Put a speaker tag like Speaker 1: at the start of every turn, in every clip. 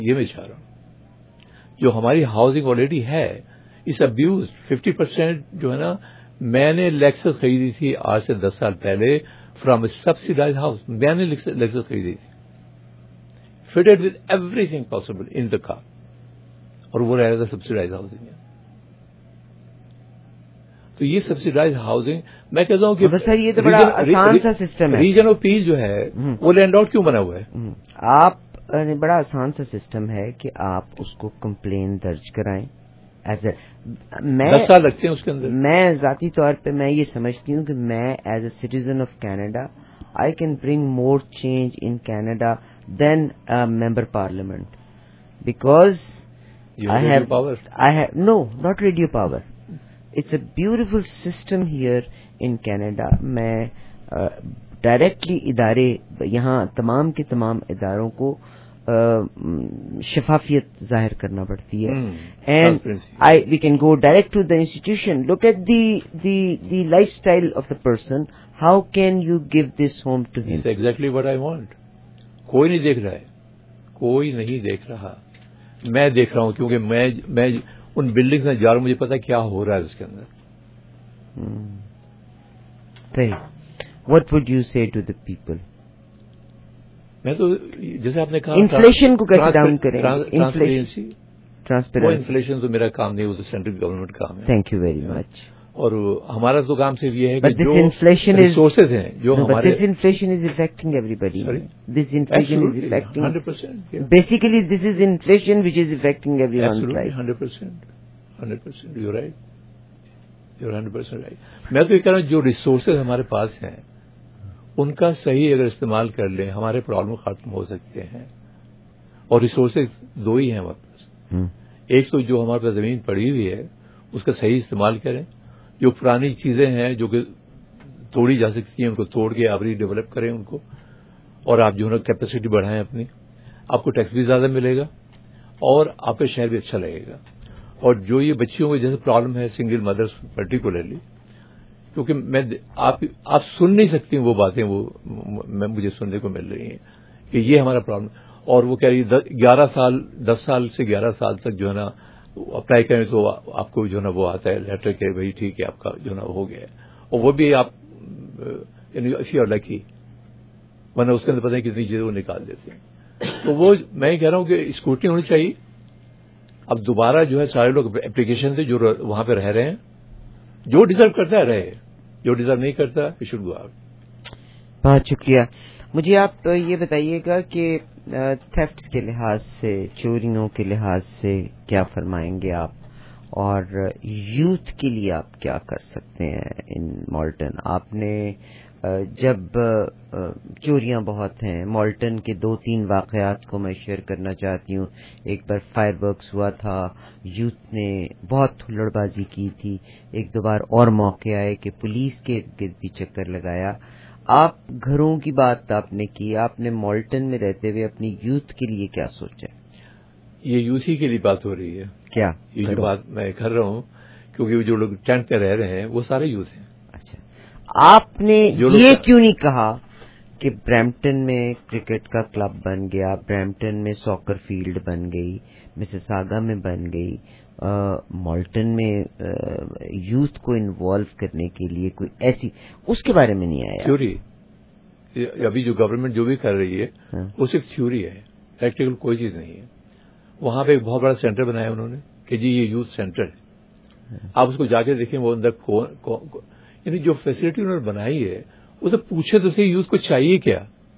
Speaker 1: یہ میں چاہ رہا ہوں جو ہماری ہاؤسنگ آلریڈی ہے اس ابیوز 50% جو ہے نا. میں نے لیکسس خریدی تھی آج سے 10 سال پہلے فرام اے سبسیڈائز ہاؤس. میں نے لیکسس خریدی تھی fitted with everything possible in the car, اور وہ رہا تھا سبسیڈائز ہاؤسنگ. تو یہ سبسیڈائز ہاؤسنگ میں کہتا ہوں کہ
Speaker 2: سر یہ تو بڑا آسان سا سسٹم ہے.
Speaker 1: ریجن آف پیس جو ہے وہ لینڈ آؤٹ کیوں بنا ہوا ہے؟
Speaker 2: آپ بڑا آسان سا سسٹم ہے کہ آپ اس کو کمپلین درج کرائیں. میں
Speaker 1: 10 سال لگتے ہیں اس کے اندر.
Speaker 2: میں ذاتی طور پہ میں یہ سمجھتی ہوں کہ میں as a citizen of Canada I can bring more change in Canada then member parliament because no not radio power. It's a beautiful system here in Canada. میں ڈائریکٹلی ادارے یہاں تمام کے تمام اداروں کو شفافیت ظاہر کرنا پڑتی ہے. And we can go direct to the institution, look at the lifestyle of the person, how can you give this home to him.
Speaker 1: Exactly what I want. کوئی نہیں دیکھ رہا ہے, کوئی نہیں دیکھ رہا. میں دیکھ رہا ہوں کیونکہ میں ان بلڈنگز میں جا رہا ہوں, مجھے پتا کیا ہو رہا ہے اس کے اندر.
Speaker 2: What would you say to the people?
Speaker 1: میں تو جیسے آپ نے کہا
Speaker 2: انفلیشن کو کیسے ڈاؤن کریں.
Speaker 1: وہ انفلیشن تو میرا کام نہیں, وہ تو سینٹرل گورنمنٹ کا کام ہے.
Speaker 2: Thank you very much.
Speaker 1: اور ہمارا تو کام صرف یہ ہے کہ جو
Speaker 2: ریسورسز
Speaker 1: ہیں جو ہمارے
Speaker 2: this inflation is affecting everybody. This inflation is affecting 100%. Basically this is inflation which is affecting everyone's life.
Speaker 1: 100%. You right, you 100% right. میں تو یہ کہہ رہا ہوں جو ریسورسز ہمارے پاس ہیں ان کا صحیح اگر استعمال کر لیں ہمارے پرابلم ختم ہو سکتے ہیں. اور ریسورسز دو ہی ہیں ہمارے پاس. ایک تو جو ہمارے پاس زمین پڑی ہوئی ہے اس کا صحیح استعمال کریں. جو پرانی چیزیں ہیں جو کہ توڑی جا سکتی ہیں ان کو توڑ کے آپ ری ڈیولپ کریں ان کو, اور آپ جو ہے کیپیسٹی بڑھائیں اپنی. آپ کو ٹیکس بھی زیادہ ملے گا اور آپ کا شہر بھی اچھا لگے گا. اور جو یہ بچیوں کو جیسے پرابلم ہے سنگل مدرس پرٹیکولرلی, کیونکہ میں آپ سن نہیں سکتی وہ باتیں وہ مجھے سننے کو مل رہی ہیں کہ یہ ہمارا پرابلم. اور وہ کہہ رہی 10 سال سے 11 سال تک جو ہے نا اپلائی کریں تو آپ کو جو ہے نا وہ آتا ہے لیٹر کہ بھائی ٹھیک ہے آپ کا جو ہے نا ہو گیا ہے. اور وہ بھی آپ یو آر لکی, ورنہ اس کے اندر پتہ نہیں کتنی چیزیں وہ نکال دیتے ہیں. تو وہ میں کہہ رہا ہوں کہ اسکروٹنی ہونی چاہیے. اب دوبارہ جو ہے سارے لوگ اپلیکیشن سے جو وہاں پہ رہ رہے ہیں, جو ڈیزرو کرتا ہے رہے, جو ڈیزرو نہیں کرتا ہی شوڈ گو آؤٹ.
Speaker 2: بہت شکریہ. مجھے آپ یہ بتائیے گا کہ تھیفٹس کے لحاظ سے, چوریوں کے لحاظ سے کیا فرمائیں گے آپ, اور یوتھ کے لیے آپ کیا کر سکتے ہیں ان مالٹن. آپ نے جب چوریاں بہت ہیں, مالٹن کے 2-3 واقعات کو میں شیئر کرنا چاہتی ہوں. ایک بار فائر ورکس ہوا تھا, یوتھ نے بہت ہلڑ بازی کی تھی. 1-2 بار اور موقع آئے کہ پولیس کے گرد بھی چکر لگایا. آپ گھروں کی بات آپ نے کی, آپ نے مالٹن میں رہتے ہوئے اپنی یوتھ کے لیے کیا سوچا؟
Speaker 1: یہ یوتھ ہی کے لیے بات ہو رہی ہے.
Speaker 2: کیا
Speaker 1: یہ جو بات میں کر رہا ہوں, کیونکہ جو لوگ ٹینٹ پہ رہ رہے ہیں وہ سارے یوتھ ہیں. اچھا,
Speaker 2: آپ نے یہ کیوں نہیں کہا کہ برمپٹن میں کرکٹ کا کلب بن گیا, برمپٹن میں ساکر فیلڈ بن گئی, مسیساگا میں بن گئی, مالٹن میں یوتھ کو انوالو کرنے کے لیے کوئی ایسی, اس کے بارے میں نہیں آیا؟
Speaker 1: تھیوری ابھی جو گورنمنٹ جو بھی کر رہی ہے وہ صرف تھیوری ہے, پریکٹیکل کوئی چیز نہیں ہے. وہاں پہ ایک بہت بڑا سینٹر بنایا انہوں نے کہ جی یہ یوتھ سینٹر ہے. آپ اس کو جا کے دیکھیں وہ اندر یعنی جو فیسلٹی انہوں نے بنائی ہے اسے پوچھے تو صحیح یوتھ کو چاہیے کیا.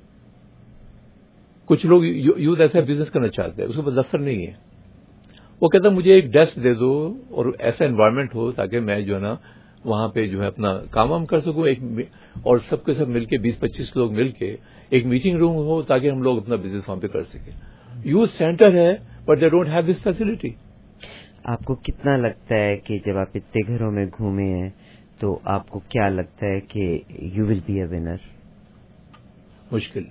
Speaker 1: کچھ لوگ یوتھ ایسا بزنس کرنا چاہتے ہیں, اس کے پاس دفتر نہیں ہے. وہ کہتا ہے مجھے ایک ڈیسک دے دو اور ایسا انوائرمنٹ ہو تاکہ میں جو ہے نا وہاں پہ جو ہے اپنا کام وام کر سکوں, اور سب کے سب مل کے 20-25 لوگ مل کے ایک میٹنگ روم ہو تاکہ ہم لوگ اپنا بزنس وہاں پہ کر سکیں. یوتھ سینٹر ہے but they don't have this facility.
Speaker 2: آپ کو کتنا لگتا ہے کہ جب آپ اتنے گھروں میں گھومے ہیں تو آپ کو کیا لگتا ہے کہ you will be a winner?
Speaker 1: مشکل.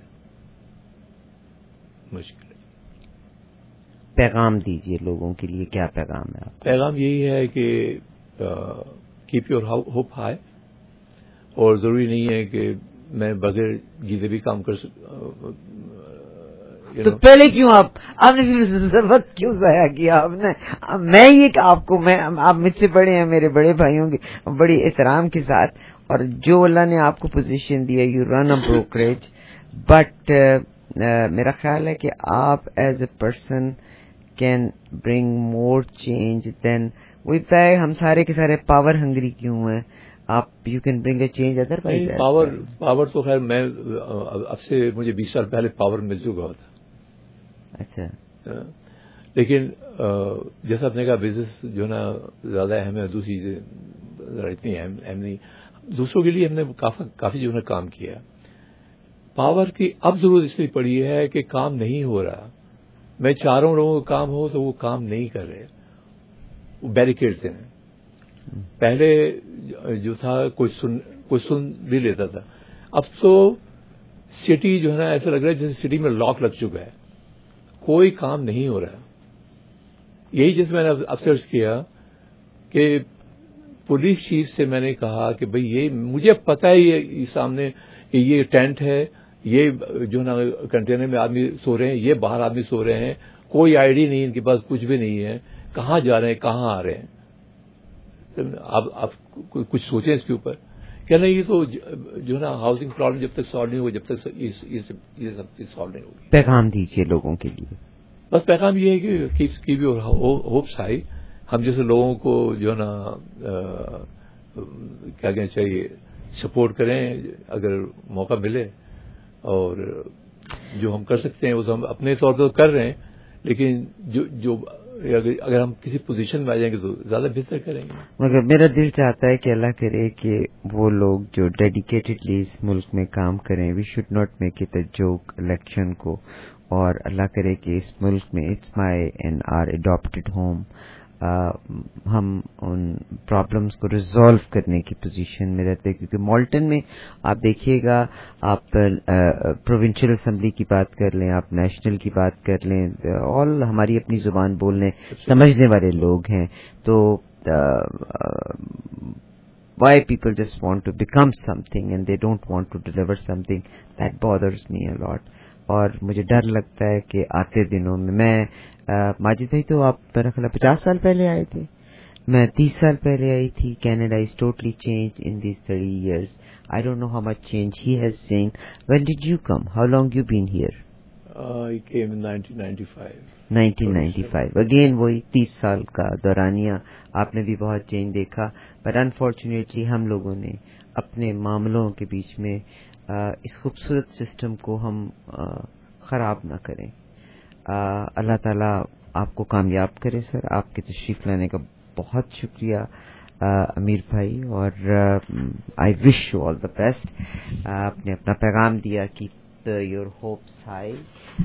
Speaker 2: پیغام دیجئے لوگوں کے لیے, کیا پیغام ہے آپ؟
Speaker 1: پیغام یہی ہے کہ کیپ یور ہوپ ہائی, اور ضروری نہیں ہے کہ میں بغیر جیتے بھی کام کر
Speaker 2: تو پہلے کیوں آپ نے پھر وقت کیوں ضائع کیا آپ نے؟ میں یہ کہ آپ مجھ سے بڑے ہیں، میرے بڑے بھائیوں کے بڑی احترام کے ساتھ، اور جو اللہ نے آپ کو پوزیشن دیا، you run a brokerage, but میرا خیال ہے کہ آپ as a person can bring more change then, وہی بتایا ہم سارے کے سارے پاور ہنگری کیوں ہیں، آپ you can bring a change otherwise.
Speaker 1: Power تو خیر میں اب سے مجھے 20 سال پہلے پاور مل چکا ہوتا.
Speaker 2: اچھا.
Speaker 1: لیکن جیسا آپ نے کہا بزنس جو ہے نا زیادہ اہم ہے، دوسری چیزیں اتنی اہم نہیں. دوسروں کے لیے ہم نے کافی جو ہے کام کیا. پاور کی اب ضرورت اس لیے پڑی ہے کہ کام نہیں ہو رہا. میں چاہ رہا ہوں لوگوں کا کام ہو تو وہ کام نہیں کر رہے، وہ بیریکیڈز ہیں. پہلے جو تھا کوئی سن بھی لیتا تھا. اب تو سٹی جو ہے نا ایسا لگ رہا ہے جیسے سٹی میں لاک لگ چکا ہے، کوئی کام نہیں ہو رہا. یہی جیسے میں نے افسرس کیا کہ پولیس چیف سے میں نے کہا کہ بھئی یہ مجھے پتا ہے یہ سامنے کہ یہ ٹینٹ ہے، یہ جو ہے نا کنٹینر میں آدمی سو رہے ہیں، یہ باہر آدمی سو رہے ہیں، کوئی آئی ڈی نہیں، ان کے پاس کچھ بھی نہیں ہے، کہاں جا رہے ہیں کہاں آ رہے ہیں. آپ کچھ سوچیں اس کے اوپر. کیا نہیں یہ تو جو ہے نا ہاؤسنگ پرابلم جب تک سالو نہیں ہوگی، جب تک یہ سب چیز سالو نہیں ہوگی.
Speaker 2: پیغام دیجیے لوگوں کے لیے.
Speaker 1: بس پیغام یہ ہے کہ کیپ یور ہوپس ہائی. ہم جیسے لوگوں کو جو ہے نا کیا کہنا چاہیے، سپورٹ کریں اگر موقع ملے، اور جو ہم کر سکتے ہیں وہ ہم اپنے طور پر کر رہے ہیں، لیکن جو اگر ہم کسی پوزیشن میں آ جائیں گے تو زیادہ بہتر کریں گے.
Speaker 2: مگر میرا دل چاہتا ہے کہ اللہ کرے کہ وہ لوگ جو ڈیڈیکیٹڈلی اس ملک میں کام کریں، we should not make it a joke election کو، اور اللہ کرے کہ اس ملک میں it's my and our adopted home, ہم ان پرابلمس کو ریزالو کرنے کی پوزیشن میں رہتے ہیں. کیونکہ مالٹن میں آپ دیکھیے گا، آپ پروونشل اسمبلی کی بات کر لیں، آپ نیشنل کی بات کر لیں، آل ہماری اپنی زبان بولنے سمجھنے والے لوگ ہیں. تو why people just want to become something and they don't want to deliver something, that bothers me a lot. اور مجھے ڈر لگتا ہے کہ آتے دنوں میں ماجد بھائی تو آپ میرا خیال 50 سال پہلے آئے تھے، میں 30 سال پہلے آئی تھی. Canada is totally change in these 30 years. I don't know how much change he has seen. When did you come? How long you been here?
Speaker 1: I came in 1995.
Speaker 2: 1995. Again وہی 30 سال کا دورانیہ آپ نے بھی بہت چینج دیکھا. پر انفارچونیٹلی ہم لوگوں نے اپنے معاملوں کے بیچ میں اس خوبصورت سسٹم کو ہم خراب نہ کریں. اللہ تعالیٰ آپ کو کامیاب کرے. سر آپ کے تشریف لانے کا بہت شکریہ امیر بھائی، اور آئی wish you all the best. آپ نے اپنا پیغام دیا کہ یور ہوپس ہائی.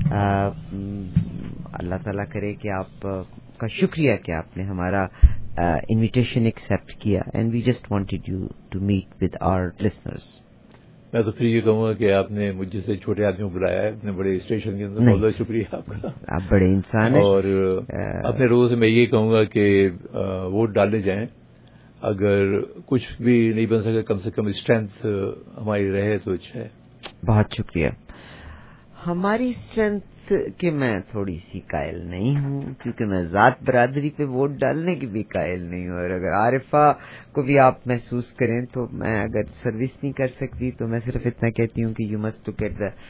Speaker 2: اللہ تعالیٰ کرے کہ آپ کا شکریہ کہ آپ نے ہمارا انویٹیشن ایکسیپٹ کیا، and we just wanted you to meet with our listeners.
Speaker 1: میں تو پھر یہ کہوں گا کہ آپ نے مجھ جیسے چھوٹے آدمیوں کو بلایا ہے اپنے بڑے اسٹیشن کے اندر، بہت بہت شکریہ آپ کا.
Speaker 2: آپ بڑے انسان ہیں.
Speaker 1: اور اپنے لوگوں سے میں یہ کہوں گا کہ ووٹ ڈالنے جائیں. اگر کچھ بھی نہیں بن سکے کم سے کم اسٹرینتھ ہماری رہے تو اچھا ہے.
Speaker 2: بہت شکریہ. ہماری اسٹرینتھ کہ میں تھوڑی سی قائل نہیں ہوں، کیونکہ میں ذات برادری پہ ووٹ ڈالنے کی بھی قائل نہیں ہوں. اور اگر عارفہ کو بھی آپ محسوس کریں تو میں اگر سروس نہیں کر سکتی تو میں صرف اتنا کہتی ہوں کہ you must to get the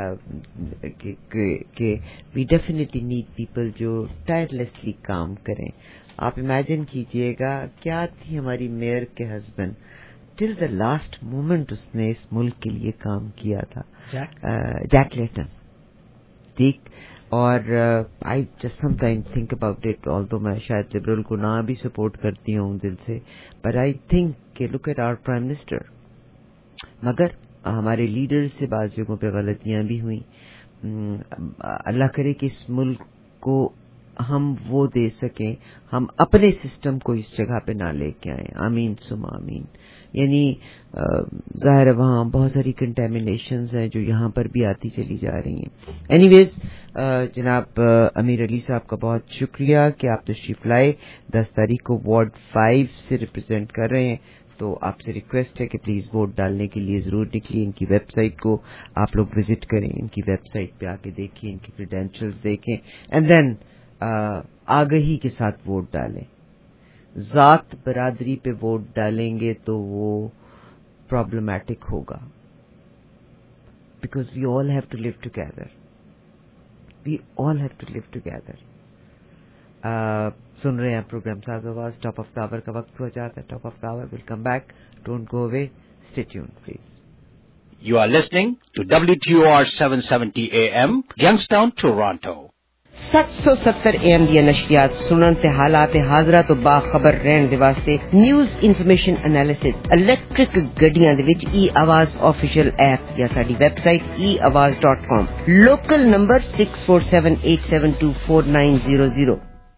Speaker 2: کہ وی ڈیفینیٹلی نیڈ پیپل جو ٹائرلیسلی کام کریں. آپ امیجن کیجئے گا کیا تھی ہماری میئر کے husband, till the last moment اس نے اس ملک کے لیے کام کیا تھا، جیک لیٹن. ٹھیک. اور I just some time think about it, although میں شاید لبرل کو نہ بھی سپورٹ کرتی ہوں دل سے، بٹ آئی تھنک کہ look at our prime minister. مگر ہمارے لیڈر سے بعض جگہوں پہ غلطیاں بھی ہوئیں. اللہ کرے کہ اس ملک کو ہم وہ دے سکیں، ہم اپنے سسٹم کو اس جگہ پہ نہ لے کے آئیں. آمین ثم آمین. یعنی ظاہر ہے وہاں بہت ساری کنٹیمنیشنز ہیں جو یہاں پر بھی آتی چلی جا رہی ہیں. اینی ویز جناب امیر علی صاحب کا بہت شکریہ کہ آپ تشریف لائے. 10 تاریخ کو وارڈ 5 سے ریپرزینٹ کر رہے ہیں. تو آپ سے ریکویسٹ ہے کہ پلیز ووٹ ڈالنے کے لیے ضرور نکلیے. ان کی ویب سائٹ کو آپ لوگ وزٹ کریں, ان کی ویب سائٹ پہ آ کے دیکھیں, ان کی کریڈینشلز دیکھیں, اینڈ دین آگہی کے ساتھ ووٹ ڈالیں. ذات برادری پہ ووٹ ڈالیں گے تو وہ پرابلمٹک ہوگا, because we all have to live together. We all have to live together. سن رہے ہیں پروگرام ساز آواز. ٹاپ آف دا آور کا وقت ہو جاتا ہے. Top of the hour will come back. Don't go away. Stay tuned please.
Speaker 3: You are listening to WTOR 770 AM, Youngstown, Toronto.
Speaker 2: 770 AM دیا نشریات سنن تے حالات حاضرہ تو باخبر رہن دے واسطے نیوز انفارمیشن انالیسس الیکٹرک گڈیاں دے وچ ای آواز آفیشیل ایپ یا ساڈی web site eawaz.com. Local number 6478724900.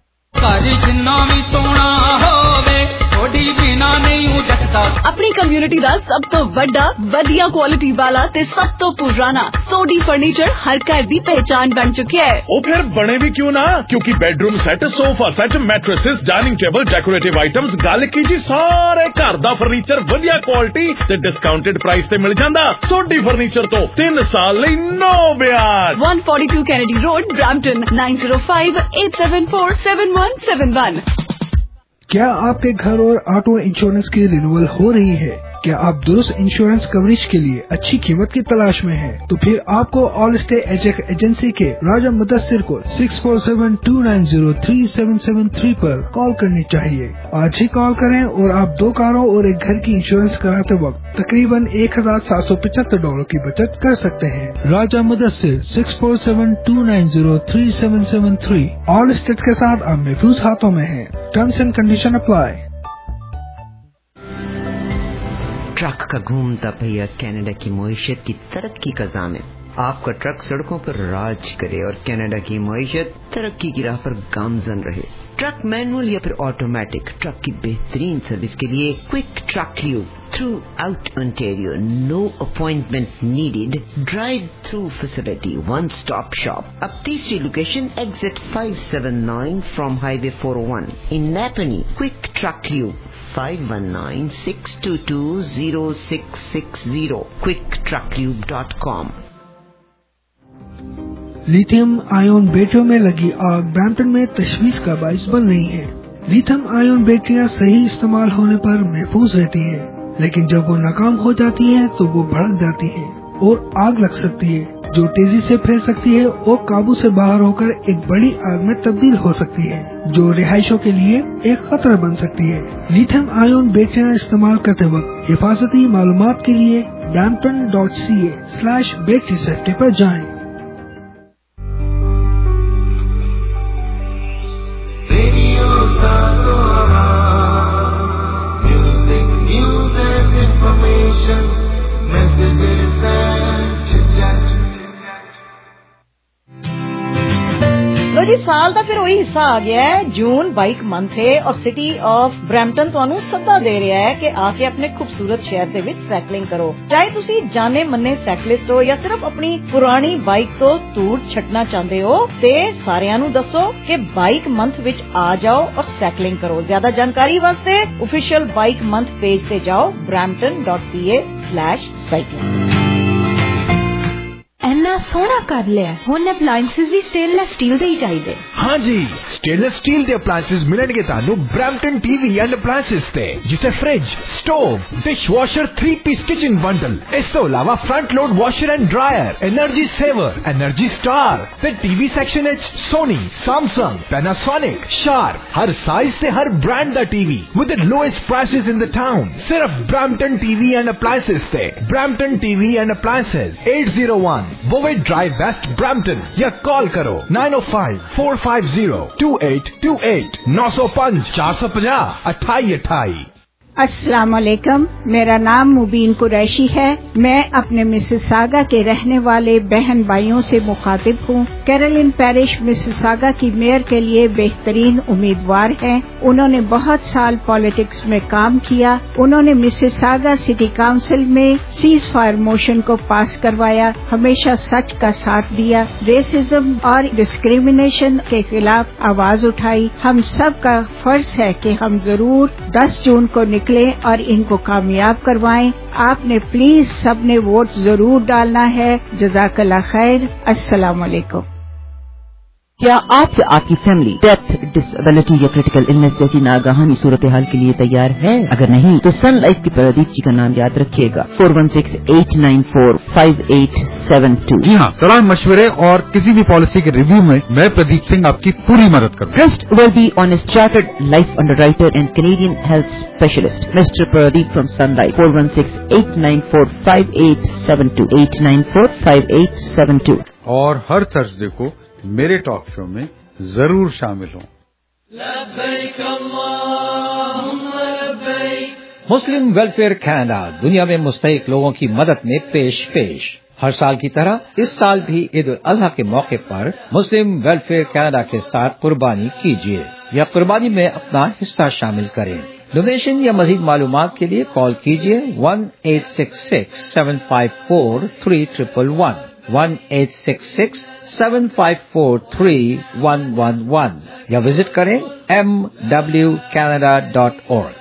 Speaker 4: اپنی کمیونٹی دا سب تو بڑا ودیا کوالٹی والا تے سب تو پرانا سوڈی فرنیچر ہر گھر دی پہچان بن چکا ہے.
Speaker 5: وہ پھر بنے بھی کیوں نہ, کیونکہ bedroom set, sofa set, mattresses, dining table, decorative items, گل کی جی سارے گھر دا فرنیچر ودیا کوالٹی تے ڈسکاؤنٹڈ پرائس تے مل جاندا. سوڈی فرنیچر تو 3 سال لئی نو بیاج.
Speaker 4: 142 کینیڈی روڈ, برامپٹن. 9058747171.
Speaker 6: کیا آپ کے گھر اور آٹو انشورنس کی رینیول ہو رہی ہے؟ کیا آپ درست انشورنس کوریج کے لیے اچھی قیمت کی تلاش میں ہیں؟ تو پھر آپ کو آل اسٹے ایجنسی کے راجہ مدثر کو 6472903773 پر کال کرنی چاہیے. آج ہی کال کریں اور آپ 2 کاروں اور 1 گھر کی انشورنس کراتے وقت تقریباً $1,775 کی بچت کر سکتے ہیں. راجہ مدثر 6472903773. آل اسٹیٹ کے ساتھ آپ محفوظ ہاتھوں میں ہیں. Terms and condition apply.
Speaker 2: Truck کا گھومتا پہیا کینیڈا کی معیشت کی ترقی کا ضامن. آپ کا ٹرک سڑکوں پر راج کرے اور کینیڈا کی معیشت ترقی کی راہ پر گامزن رہے. ٹرک مینول یا پھر آٹومیٹک, ٹرک کی بہترین سروس کے لیے quick truck lube throughout Ontario. No appointment needed. Drive through facility. 1 stop shop. اب تیسری location exit 579 from highway 401 in Napanee. Quick truck lube 519-622-0660. quicktrucklube.com.
Speaker 6: Lithium ion بیٹریوں میں لگی آگ برامپٹن میں تشویش کا باعث بن رہی ہے. لیتھیم آئن بیٹریاں صحیح استعمال ہونے پر محفوظ رہتی ہیں, لیکن جب وہ ناکام ہو جاتی ہیں تو وہ بھڑک جاتی ہیں اور آگ لگ سکتی ہے, جو تیزی سے پھیل سکتی ہے اور قابو سے باہر ہو کر ایک بڑی آگ میں تبدیل ہو سکتی ہے, جو رہائشوں کے لیے ایک خطرہ بن سکتی ہے. لیتھیم آئن بیٹریاں استعمال کرتے وقت حفاظتی معلومات کے لیے brampton.ca/battery safety پر جائیں.
Speaker 7: جی سال کا پھر وہی حصہ آ گیا ہے. جون بائک منتھ ہے اور سٹی آف برامپٹن تانوں سدا دے رہا ہے کہ آ کے اپنے خوبصورت شہر دے وچ سائیکلنگ کرو. چاہے تسی جانے منے سائیکلسٹ ہو یا صرف اپنی پرانی بائک تو دور چھٹنا چاہتے ہو, تے ساریاں نو دسو کہ بائک منتھ وچ آ جاؤ اور سائیکلنگ کرو. زیادہ جانکاری واسطے آفیشیل بائک منتھ پیج تے جاؤ brampton.ca/cycling.
Speaker 8: اینا سونا کر لیا ہن اپلائنسز بھی سٹین لیس سٹیل دے ہی چاہیے.
Speaker 9: ہاں جی, سٹین لیس سٹیل دے اپلائنسز ملن گے تانوں Brampton TV and appliances تے, جسے fridge, stove, dishwasher, 3 piece kitchen bundle, اس تو علاوہ front load washer and dryer, energy saver, energy star تے ٹی وی سیکشن وچ سونی, سیمسنگ, پیناسونک, شارپ, ہر سائز تے ہر برانڈ دا TV with the lowest prices in the town. صرف Brampton TV and appliances تے. Brampton TV and appliances 801 Bovaird drive waste Brampton, یا call کرو 905-450-2828 905-450-2828.
Speaker 10: السلام علیکم. میرا نام مبین قریشی ہے. میں اپنے مسیساگا کے رہنے والے بہن بھائیوں سے مخاطب ہوں. کیرولین پیرش مسیساگا کی میئر کے لیے بہترین امیدوار ہیں. انہوں نے بہت سال پالیٹکس میں کام کیا. انہوں نے مسیساگا سٹی کاؤنسل میں سیز فائر موشن کو پاس کروایا, ہمیشہ سچ کا ساتھ دیا, ریسزم اور ڈسکریمنیشن کے خلاف آواز اٹھائی. ہم سب کا فرض ہے کہ ہم ضرور 10 جون کو निकलें और इनको कामयाब करवाएं। आपने प्लीज सबने वोट जरूर डालना है। जज़ाकल्लाह खैर। अस्सलाम वालेकुम।
Speaker 11: क्या आप या आपकी फैमिली डेथ, डिसेबिलिटी या क्रिटिकल इलनेस जैसी नागाहानी सूरत हाल के लिए तैयार है? अगर नहीं तो सन लाइफ की प्रदीप जी का नाम याद रखिएगा, 4168945872।
Speaker 12: जी हाँ, सलाह मशवरे और किसी भी पॉलिसी के रिव्यू में मैं प्रदीप सिंह आपकी पूरी मदद करूँगा।
Speaker 11: Trust worthy, honest, chartered life underwriter and Canadian health specialist, Mr. Pradeep from Sun Life, 4168945872, 8945872।
Speaker 12: और हर थर्सडे को मेरे टॉक शो में जरूर शामिल हों।
Speaker 3: मुस्लिम वेलफेयर कनाडा दुनिया में मुस्तहिक लोगों की मदद में पेश। हर साल की तरह इस साल भी ईद उल अजहा के मौके पर मुस्लिम वेलफेयर कनाडा के साथ कुर्बानी कीजिए या कुर्बानी में अपना हिस्सा शामिल करें। डोनेशन या मजीद मालूमात के लिए कॉल कीजिए 1-866-754-3111, 1-866-754-3111 या विजिट करें mwcanada.org।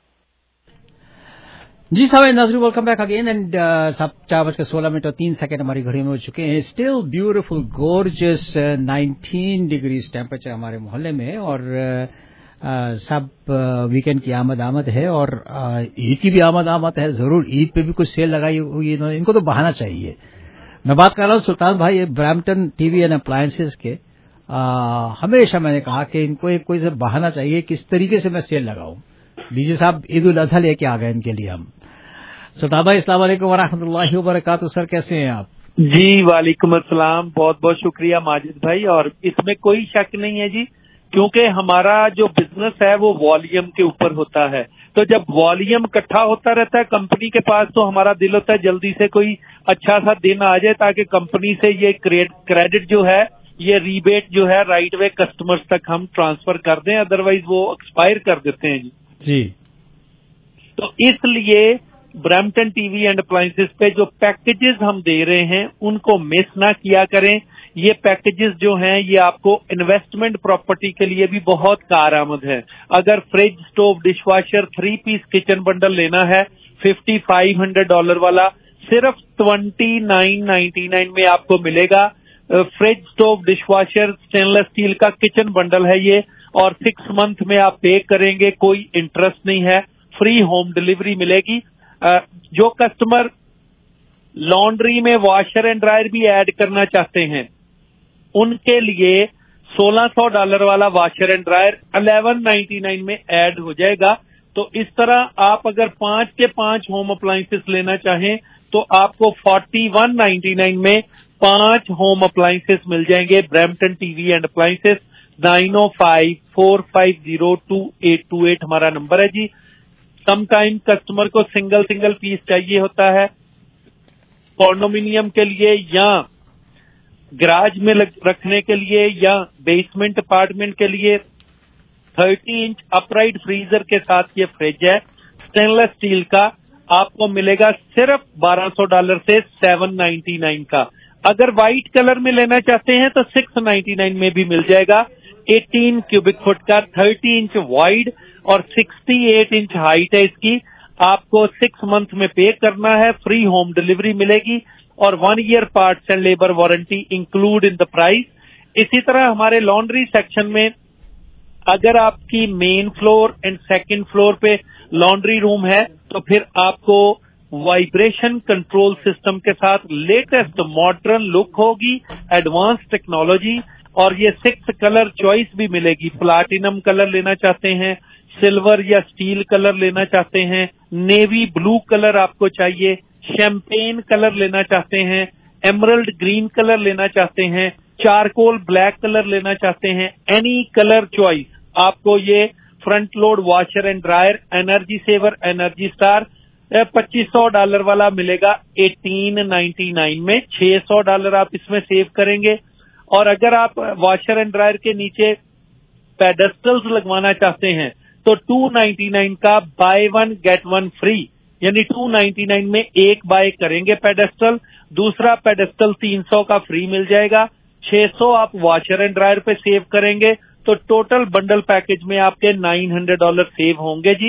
Speaker 13: जी साहब नाज़रीन, वेलकम बैक अगेन एंड साहब 4:16 हमारी घड़ी में हो चुके हैं। Still beautiful gorgeous 19 degrees temperature हमारे मोहल्ले में और सब वीकेंड की आमद है और ईद की भी आमद है। जरूर ईद पे भी कुछ सेल लगाई हुई है, इनको तो बहाना चाहिए। मैं बात कर रहा हूँ सुल्तान भाई ब्रैम्पटन टीवी एंड अप्लायंसेस के। हमेशा मैंने कहा कि इनको एक कोई बहाना चाहिए, किस तरीके से मैं सेल लगाऊं। डीजे साहब ईद उल अजहा लेके आ गए इनके लिए हम। सुल्तान भाई अस्सलाम वालेकुम व रहमतुल्लाहि व बरकातहू। सर कैसे हैं आप?
Speaker 14: जी वालेकुम अस्सलाम, बहुत बहुत शुक्रिया माजिद भाई। और इसमें कोई शक नहीं है जी, क्योंकि हमारा जो बिजनेस है वो वॉल्यूम के ऊपर होता है। तो जब वॉल्यूम इकट्ठा होता रहता है कंपनी के पास, तो हमारा दिल होता है जल्दी से कोई अच्छा सा दिन आ जाए ताकि कंपनी से ये क्रेडिट जो है, ये रीबेट जो है राइट वे कस्टमर्स तक हम ट्रांसफर कर दें, अदरवाइज वो एक्सपायर कर देते हैं जी। तो इसलिए ब्रैम्पटन टीवी एंड अप्लायंसेस पे जो पैकेजेस हम दे रहे हैं उनको मिस ना किया करें। ये पैकेजेस जो हैं ये आपको इन्वेस्टमेंट प्रॉपर्टी के लिए भी बहुत कारआमद है। अगर fridge, stove, dishwasher 3 piece kitchen bundle लेना है $5,500 वाला, सिर्फ $29.99 में आपको मिलेगा। Fridge, stove, dishwasher, stainless steel का किचन बंडल है ये, और 6 मंथ में आप पे करेंगे, कोई इंटरेस्ट नहीं है, फ्री होम डिलीवरी मिलेगी। जो कस्टमर लॉन्ड्री में वॉशर एंड ड्रायर भी ऐड करना चाहते हैं उनके लिए $1,600 वाला वॉशर एंड ड्रायर $11.99 में ऐड हो जाएगा। तो इस तरह आप अगर 5 के 5 होम अप्लायंसेस लेना चाहें तो आपको $41.99 में 5 होम अप्लायंसेस मिल जाएंगे। ब्रैम्पटन टीवी एंड अप्लायंसेस, 905-450-2828 हमारा नंबर है जी। सम टाइम कस्टमर को सिंगल पीस चाहिए होता है कॉन्डोमिनियम के लिए या गराज में रखने के लिए या बेसमेंट अपार्टमेंट के लिए। 30 इंच अपराइट फ्रीजर के साथ ये फ्रिज है स्टेनलेस स्टील का, आपको मिलेगा सिर्फ $1,200 से $799 का। अगर व्हाइट कलर में लेना चाहते हैं तो $699 में भी मिल जाएगा। 18 क्यूबिक फुट का, 30 इंच वाइड और 68 इंच हाइट है इसकी। आपको 6 मंथ में पे करना है, फ्री होम डिलीवरी मिलेगी और 1 year parts and labour warranty include in the price. इसी तरह हमारे लॉन्ड्री सेक्शन में अगर आपकी main floor and second floor पे लॉन्ड्री रूम है तो फिर आपको वाइब्रेशन कंट्रोल सिस्टम के साथ लेटेस्ट मॉडर्न लुक होगी, एडवांस टेक्नोलॉजी, और ये 6 कलर चॉइस भी मिलेगी। प्लाटिनम कलर लेना चाहते हैं, सिल्वर या स्टील कलर लेना चाहते हैं, नेवी ब्लू कलर आपको चाहिए, शैंपेन कलर लेना चाहते हैं, एमरल्ड ग्रीन कलर लेना चाहते हैं, चारकोल ब्लैक कलर लेना चाहते हैं, एनी कलर चॉइस। आपको ये front load washer and dryer energy saver, energy star $2,500 वाला मिलेगा $1899 में। $600 आप इसमें सेव करेंगे। और अगर आप वॉशर एंड ड्रायर के नीचे पेडेस्टल्स लगवाना चाहते हैं तो $299 का बाय 1 गेट 1 फ्री, यानी $299 में एक बाय करेंगे पेडेस्टल, दूसरा पेडेस्टल 300 का फ्री मिल जाएगा। 600 आप वॉशर एंड ड्रायर पे सेव करेंगे तो टोटल बंडल पैकेज में आपके $900 सेव होंगे जी।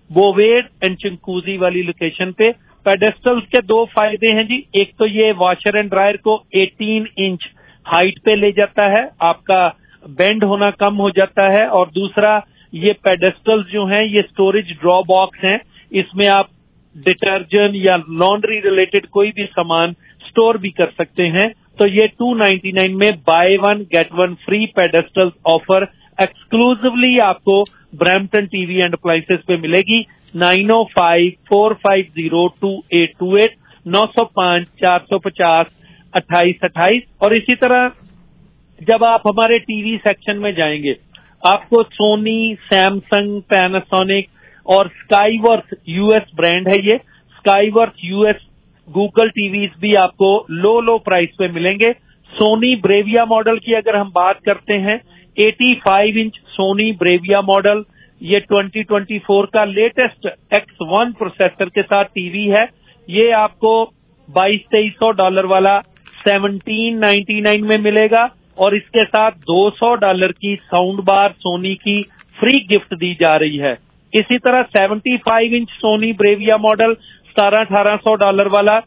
Speaker 14: बोवेड एंड चिंकूजी वाली लोकेशन पे। पेडेस्टल्स के 2 फायदे हैं जी, एक तो ये वॉशर एंड ड्रायर को 18 इंच हाइट पे ले जाता है, आपका बेंड होना कम हो जाता है, और दूसरा ये पेडेस्टल्स जो हैं ये स्टोरेज ड्रॉ बॉक्स हैं, इसमें आप डिटर्जेंट या लॉन्ड्री रिलेटेड कोई भी सामान स्टोर भी कर सकते हैं। तो ये 299 में buy 1 get 1 free pedestals offer exclusively आपको ब्रैम्पटन टीवी एंड अप्लायंसेस पे मिलेगी। 9054502828 905-450-2828। और इसी तरह जब आप हमारे टीवी सेक्शन में जाएंगे आपको सोनी, सैमसंग, पैनासोनिक और स्काईवर्थ यूएस ब्रांड है, ये स्काईवर्थ यूएस गूगल टीवीज भी आपको लो प्राइस पे मिलेंगे। सोनी ब्रेविया मॉडल की अगर हम बात करते हैं, 85 इंच सोनी ब्रेविया मॉडल, ये 2024 का लेटेस्ट X1 प्रोसेसर के साथ टीवी है। ये आपको $2200 वाला $1799 में मिलेगा, और इसके साथ $200 की साउंड बार सोनी की फ्री गिफ्ट दी जा रही है। इसी तरह 75 इंच सोनी ब्रेविया मॉडल $1700-1800 वाला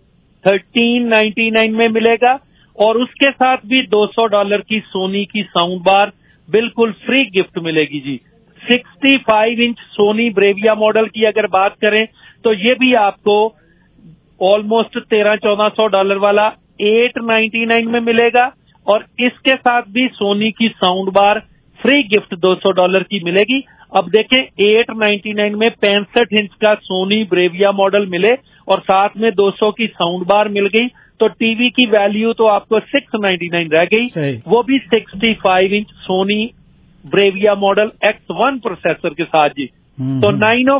Speaker 14: $1399 में मिलेगा, और उसके साथ भी $200 की सोनी की साउंड बार बिल्कुल फ्री गिफ्ट मिलेगी जी। 65 इंच सोनी ब्रेविया मॉडल की अगर बात करें तो ये भी आपको ऑलमोस्ट $1300-1400 वाला $899 में मिलेगा, और इसके साथ भी सोनी की साउंड बार फ्री गिफ्ट $200 की मिलेगी। अब देखें 899 में 65 इंच का सोनी ब्रेविया मॉडल मिले और साथ में 200 की साउंड बार मिल गई, तो टीवी की वैल्यू तो आपको 699 रह गई, वो भी 65 inch Sony Bravia model X1 processor के साथ जी। तो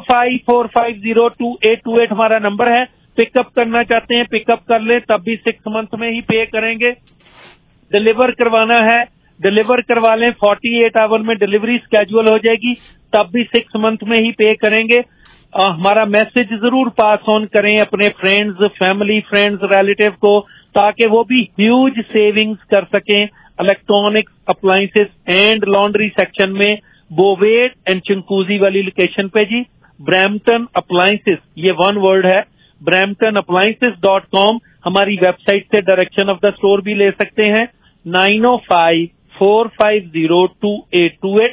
Speaker 14: 9054502828 हमारा नंबर है। पिकअप करना चाहते हैं पिकअप कर लें, तब भी 6 मंथ में ही पे करेंगे। डिलीवर करवाना है डिलीवर करवा लें, 48 आवर में डिलीवरी स्केड्यूल हो जाएगी, तब भी 6 मंथ में ही पे करेंगे। हमारा मैसेज जरूर पास ऑन करें अपने फ्रेंड्स, फैमिली फ्रेंड्स, रिलेटिव को, ताकि वो भी ह्यूज सेविंग्स कर सकें electronics, appliances and laundry section में बोवेड एंड चिंकूजी वाली लोकेशन पे जी। ब्रैम्पटन अप्लायंसेस, ये 1 वर्ड है, bramptonappliances.com हमारी वेबसाइट से डायरेक्शन ऑफ द स्टोर भी ले सकते हैं। 9054502828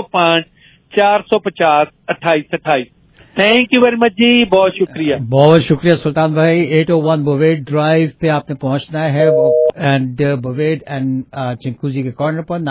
Speaker 14: 905-450-2828। थैंक यू वेरी मच जी, बहुत शुक्रिया।
Speaker 13: बहुत शुक्रिया सुल्तान भाई। 801 बोवेड ड्राइव पे आपने पहुंचना है, एंड बोवेड एंड चिंकूजी के कॉर्नर पर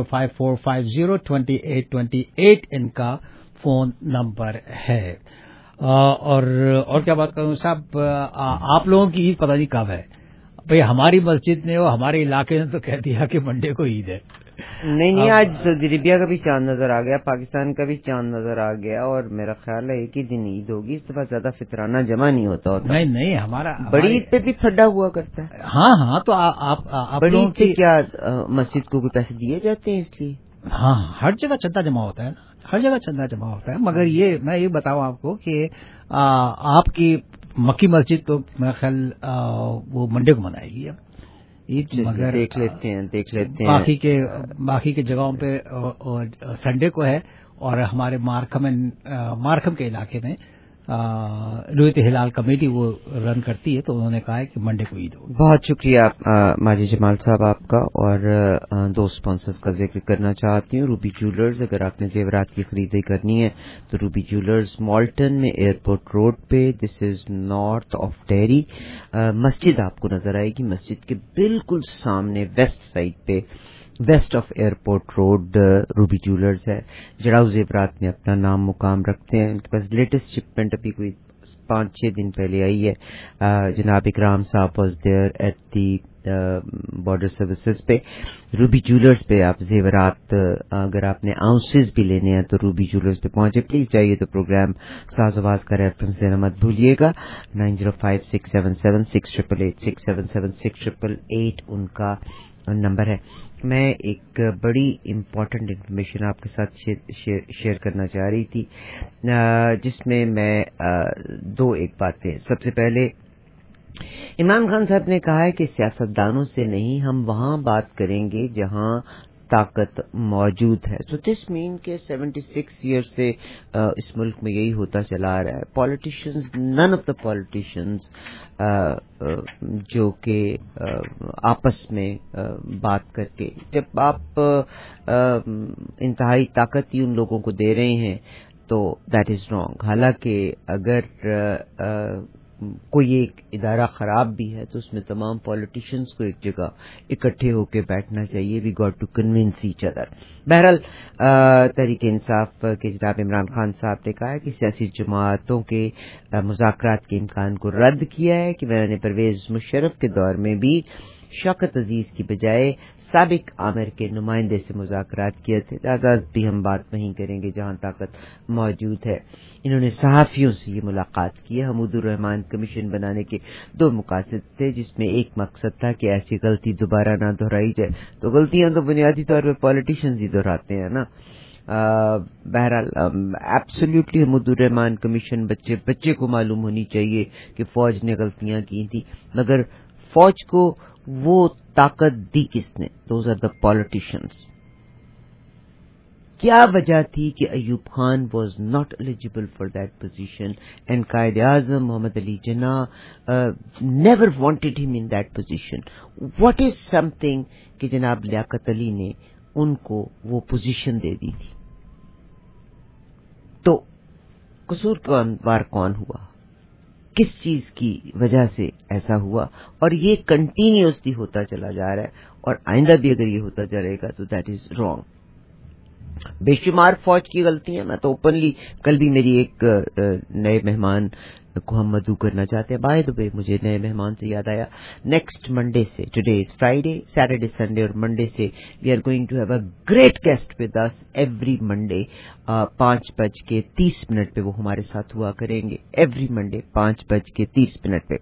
Speaker 13: 9054502828 इनका फोन नंबर है। और क्या बात करूं साहब, आप लोगों की ईद पता नहीं कब है भाई। हमारी मस्जिद ने और हमारे इलाके ने तो कह दिया कि मंडे को ईद है।
Speaker 2: नहीं, आज सऊदी अरेबिया का भी चांद नजर आ गया, पाकिस्तान का भी चांद नजर आ गया, और मेरा ख्याल है एक ही दिन ईद होगी, इस दफा ज्यादा फितराना जमा नहीं होता।
Speaker 13: नहीं, हमारा
Speaker 2: बड़ी ईद पे भी फड्डा हुआ करता है।
Speaker 13: हाँ, तो आप
Speaker 2: बड़ी ईद पे क्या मस्जिद को कोई पैसे दिए जाते हैं इसलिए?
Speaker 13: हाँ, हर जगह चंदा जमा होता है ना, हर जगह चंदा जमा होता है। मगर ये मैं ये बताऊं आपको कि आपकी मक्की मस्जिद तो मेरा ख्याल वो मंडे को मनाएगी अब ईद, मगर
Speaker 2: देख लेते हैं
Speaker 13: बाकी के जगहों पे संडे को है। और हमारे मार्खम के इलाके में रुयत हिलाल कमेटी वो रन करती है, तो उन्होंने कहा है कि मंडे को ईद होगी।
Speaker 2: बहुत शुक्रिया माजी जमाल साहब आपका। और 2 स्पॉन्सर्स का जिक्र करना चाहती हूँ। रूबी ज्वेलर्स, अगर आपने जेवरात की खरीदारी करनी है तो रूबी ज्वेलर्स मॉल्टन में एयरपोर्ट रोड पे, this is north of Derry. मस्जिद आपको नजर आएगी, मस्जिद के बिल्कुल सामने वेस्ट साइड पे, west of airport road Ruby jewellers है। जड़ाऊ जेवरात में अपना नाम मुकाम रखते हैं। उनके पास लेटेस्ट शिपमेंट अभी कोई 5-6 दिन पहले आई है। जनाब इकराम साहब was there at the border services पे। रूबी ज्वेलर्स पे आप जेवरात, अगर आपने आउंसेस भी लेने हैं तो रूबी ज्वेलर्स पे पहुंचे प्लीज। चाहिए तो प्रोग्राम साज़ का रेफरेंस देना मत भूलिएगा। 9056776888 677-688 उनका नंबर है। मैं एक बड़ी इम्पोर्टेंट इन्फॉर्मेशन आपके साथ शेयर करना चाह रही थी, जिसमें मैं 2-1 बातें। सबसे पहले इमरान खान साहब ने कहा है कि सियासतदानों से नहीं, हम वहां बात करेंगे जहां طاقت موجود ہے. سو دس مین کہ 76 ایئر سے اس ملک میں یہی ہوتا چلا آ رہا ہے. Politicians, none of the politicians جو کہ آپس میں بات کر کے, جب آپ انتہائی طاقت ہی ان لوگوں کو دے رہے ہیں تو دیٹ از رانگ. حالانکہ اگر کوئی ایک ادارہ خراب بھی ہے تو اس میں تمام پولیٹیشینز کو ایک جگہ اکٹھے ہو کے بیٹھنا چاہیے. We got to convince each other. بہرحال تحریک انصاف کے جناب عمران خان صاحب نے کہا کہ سیاسی جماعتوں کے مذاکرات کے امکان کو رد کیا ہے کہ میں نے پرویز مشرف کے دور میں بھی شوکت عزیز کی بجائے سابق عامر کے نمائندے سے مذاکرات کیے تھے. لہٰذا بھی ہم بات نہیں کریں گے جہاں طاقت موجود ہے. انہوں نے صحافیوں سے یہ ملاقات کی ہے. حمود الرحمان کمیشن بنانے کے 2 مقاصد تھے, جس میں ایک مقصد تھا کہ ایسی غلطی دوبارہ نہ دہرائی جائے. تو غلطیاں تو بنیادی طور پہ پولیٹیشینز ہی دہراتے ہیں نا. بہرحال ایبسلیوٹلی حمود الرحمان کمیشن بچے کو معلوم ہونی چاہیے کہ فوج نے غلطیاں کی تھی, مگر فوج کو وہ طاقت دی کس نے؟ Those are the politicians. کیا وجہ تھی کہ Ayub Khan was not eligible for that position and Quaid Azam Muhammad Ali Jinnah never wanted him in that position? What is something کہ جناب لیاقت علی نے ان کو وہ پوزیشن دے دی تھی؟ تو قصوروار کون ہوا؟ کس چیز کی وجہ سے ایسا ہوا؟ اور یہ کنٹینیوسلی ہوتا چلا جا رہا ہے, اور آئندہ بھی اگر یہ ہوتا جائے گا تو دیٹ از رانگ. بے شمار فوج کی غلطیاں. میں تو اوپنلی, کل بھی میری ایک نئے مہمان کو ہم مدعو کرنا چاہتے ہیں. بائی دا وے مجھے نئے مہمان سے یاد آیا, نیکسٹ منڈے سے, today is Friday, Saturday, Sunday اور منڈے سے we are going to have a great guest with us every Monday. 5:30 پہ وہ ہمارے ساتھ ہوا کریں گے. ایوری منڈے 5:30 پہ.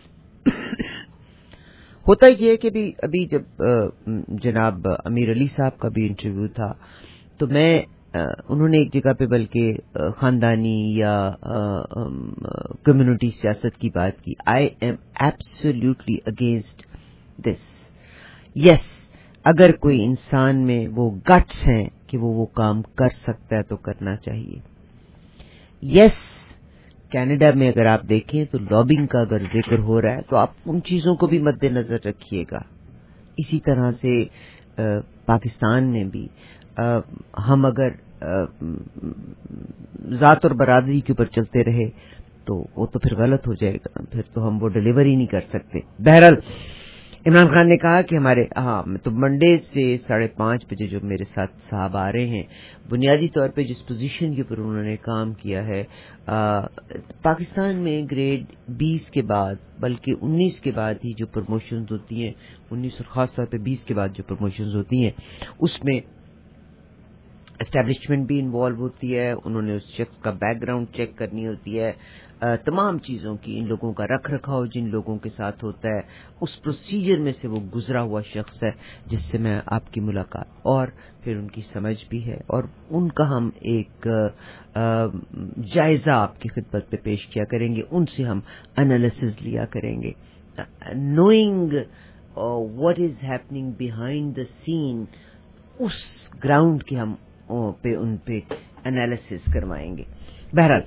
Speaker 2: ہوتا یہ ہے کہ ابھی جب جناب امیر علی صاحب کا بھی انٹرویو تھا تو انہوں نے ایک جگہ پہ بلکہ خاندانی یا کمیونٹی سیاست کی بات کی. I am absolutely against this. Yes, اگر کوئی انسان میں وہ گٹس ہیں کہ وہ کام کر سکتا ہے تو کرنا چاہیے. یس, کینیڈا میں اگر آپ دیکھیں تو لابنگ کا اگر ذکر ہو رہا ہے تو آپ ان چیزوں کو بھی مد نظر رکھیے گا. اسی طرح سے پاکستان میں بھی ہم اگر ذات اور برادری کے اوپر چلتے رہے تو وہ تو پھر غلط ہو جائے گا, پھر تو ہم وہ ڈیلیور ہی نہیں کر سکتے. بہرحال عمران خان نے کہا کہ ہمارے تو منڈے سے 5:30 بجے جو میرے ساتھ صاحب آ رہے ہیں, بنیادی طور پہ جس پوزیشن کے اوپر انہوں نے کام کیا ہے, پاکستان میں گریڈ 20 کے بعد بلکہ 19 کے بعد ہی جو پروموشنز ہوتی ہیں, 19 اور خاص طور پہ 20 کے بعد جو پروموشنز ہوتی ہیں اس میں اسٹیبلشمنٹ بھی انوالو ہوتی ہے. انہوں نے اس شخص کا بیک گراؤنڈ چیک کرنی ہوتی ہے, تمام چیزوں کی, ان لوگوں کا رکھ رکھاؤ جن لوگوں کے ساتھ ہوتا ہے اس پروسیجر میں سے وہ گزرا ہوا شخص ہے جس سے میں آپ کی ملاقات اور پھر ان کی سمجھ بھی ہے, اور ان کا ہم ایک جائزہ آپ کی خدمت پہ پیش کیا کریں گے, ان سے ہم انالیسز لیا کریں گے. Knowing what is happening behind the scene, اس گراؤنڈ کے ہم ان پہ انالیسز کروائیں گے. بہرحال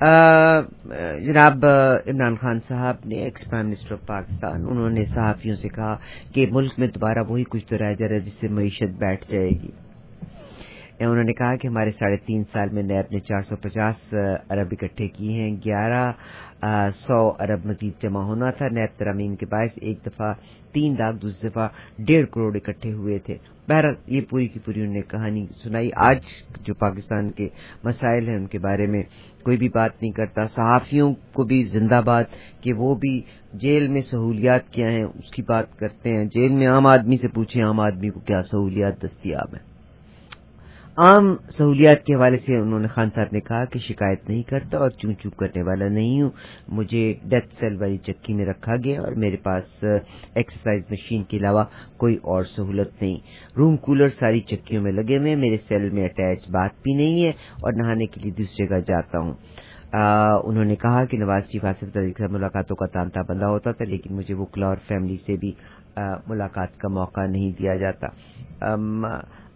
Speaker 2: جناب عمران خان صاحب نے, ex prime minister of Pakistan, انہوں نے صحافیوں سے کہا کہ ملک میں دوبارہ وہی کچھ تو رہ جا رہا ہے جس سے معیشت بیٹھ جائے گی. انہوں نے کہا کہ ہمارے 3.5 سال میں نیب نے 450 ارب اکٹھے کیے ہیں, 1100 ارب مزید جمع ہونا تھا. نیب ترامیم کے باعث ایک دفعہ 3 لاکھ, دوسری دفعہ 1.5 کروڑ اکٹھے ہوئے تھے. بہرحال یہ پوری کی پوری انہوں نے کہانی سنائی. آج جو پاکستان کے مسائل ہیں ان کے بارے میں کوئی بھی بات نہیں کرتا. صحافیوں کو بھی زندہ باد کہ وہ بھی جیل میں سہولیات کیا ہیں اس کی بات کرتے ہیں. جیل میں عام آدمی سے پوچھیں عام آدمی کو کیا سہولیات دستیاب ہیں. عام سہولیات کے حوالے سے انہوں نے, خان صاحب نے کہا کہ شکایت نہیں کرتا اور چوں چوں کرنے والا نہیں ہوں. مجھے ڈیتھ سیل والی چکی میں رکھا گیا اور میرے پاس ایکسرسائز مشین کے علاوہ کوئی اور سہولت نہیں. روم کولر ساری چکیوں میں لگے ہوئے, میرے سیل میں اٹیچ بات بھی نہیں ہے اور نہانے کے لیے دوسری جگہ جاتا ہوں. انہوں نے کہا کہ نواز شریف آصف زرداری سے ملاقاتوں کا تانتا بندہ ہوتا تھا, لیکن مجھے وکلا اور فیملی سے بھی ملاقات کا موقع نہیں دیا جاتا.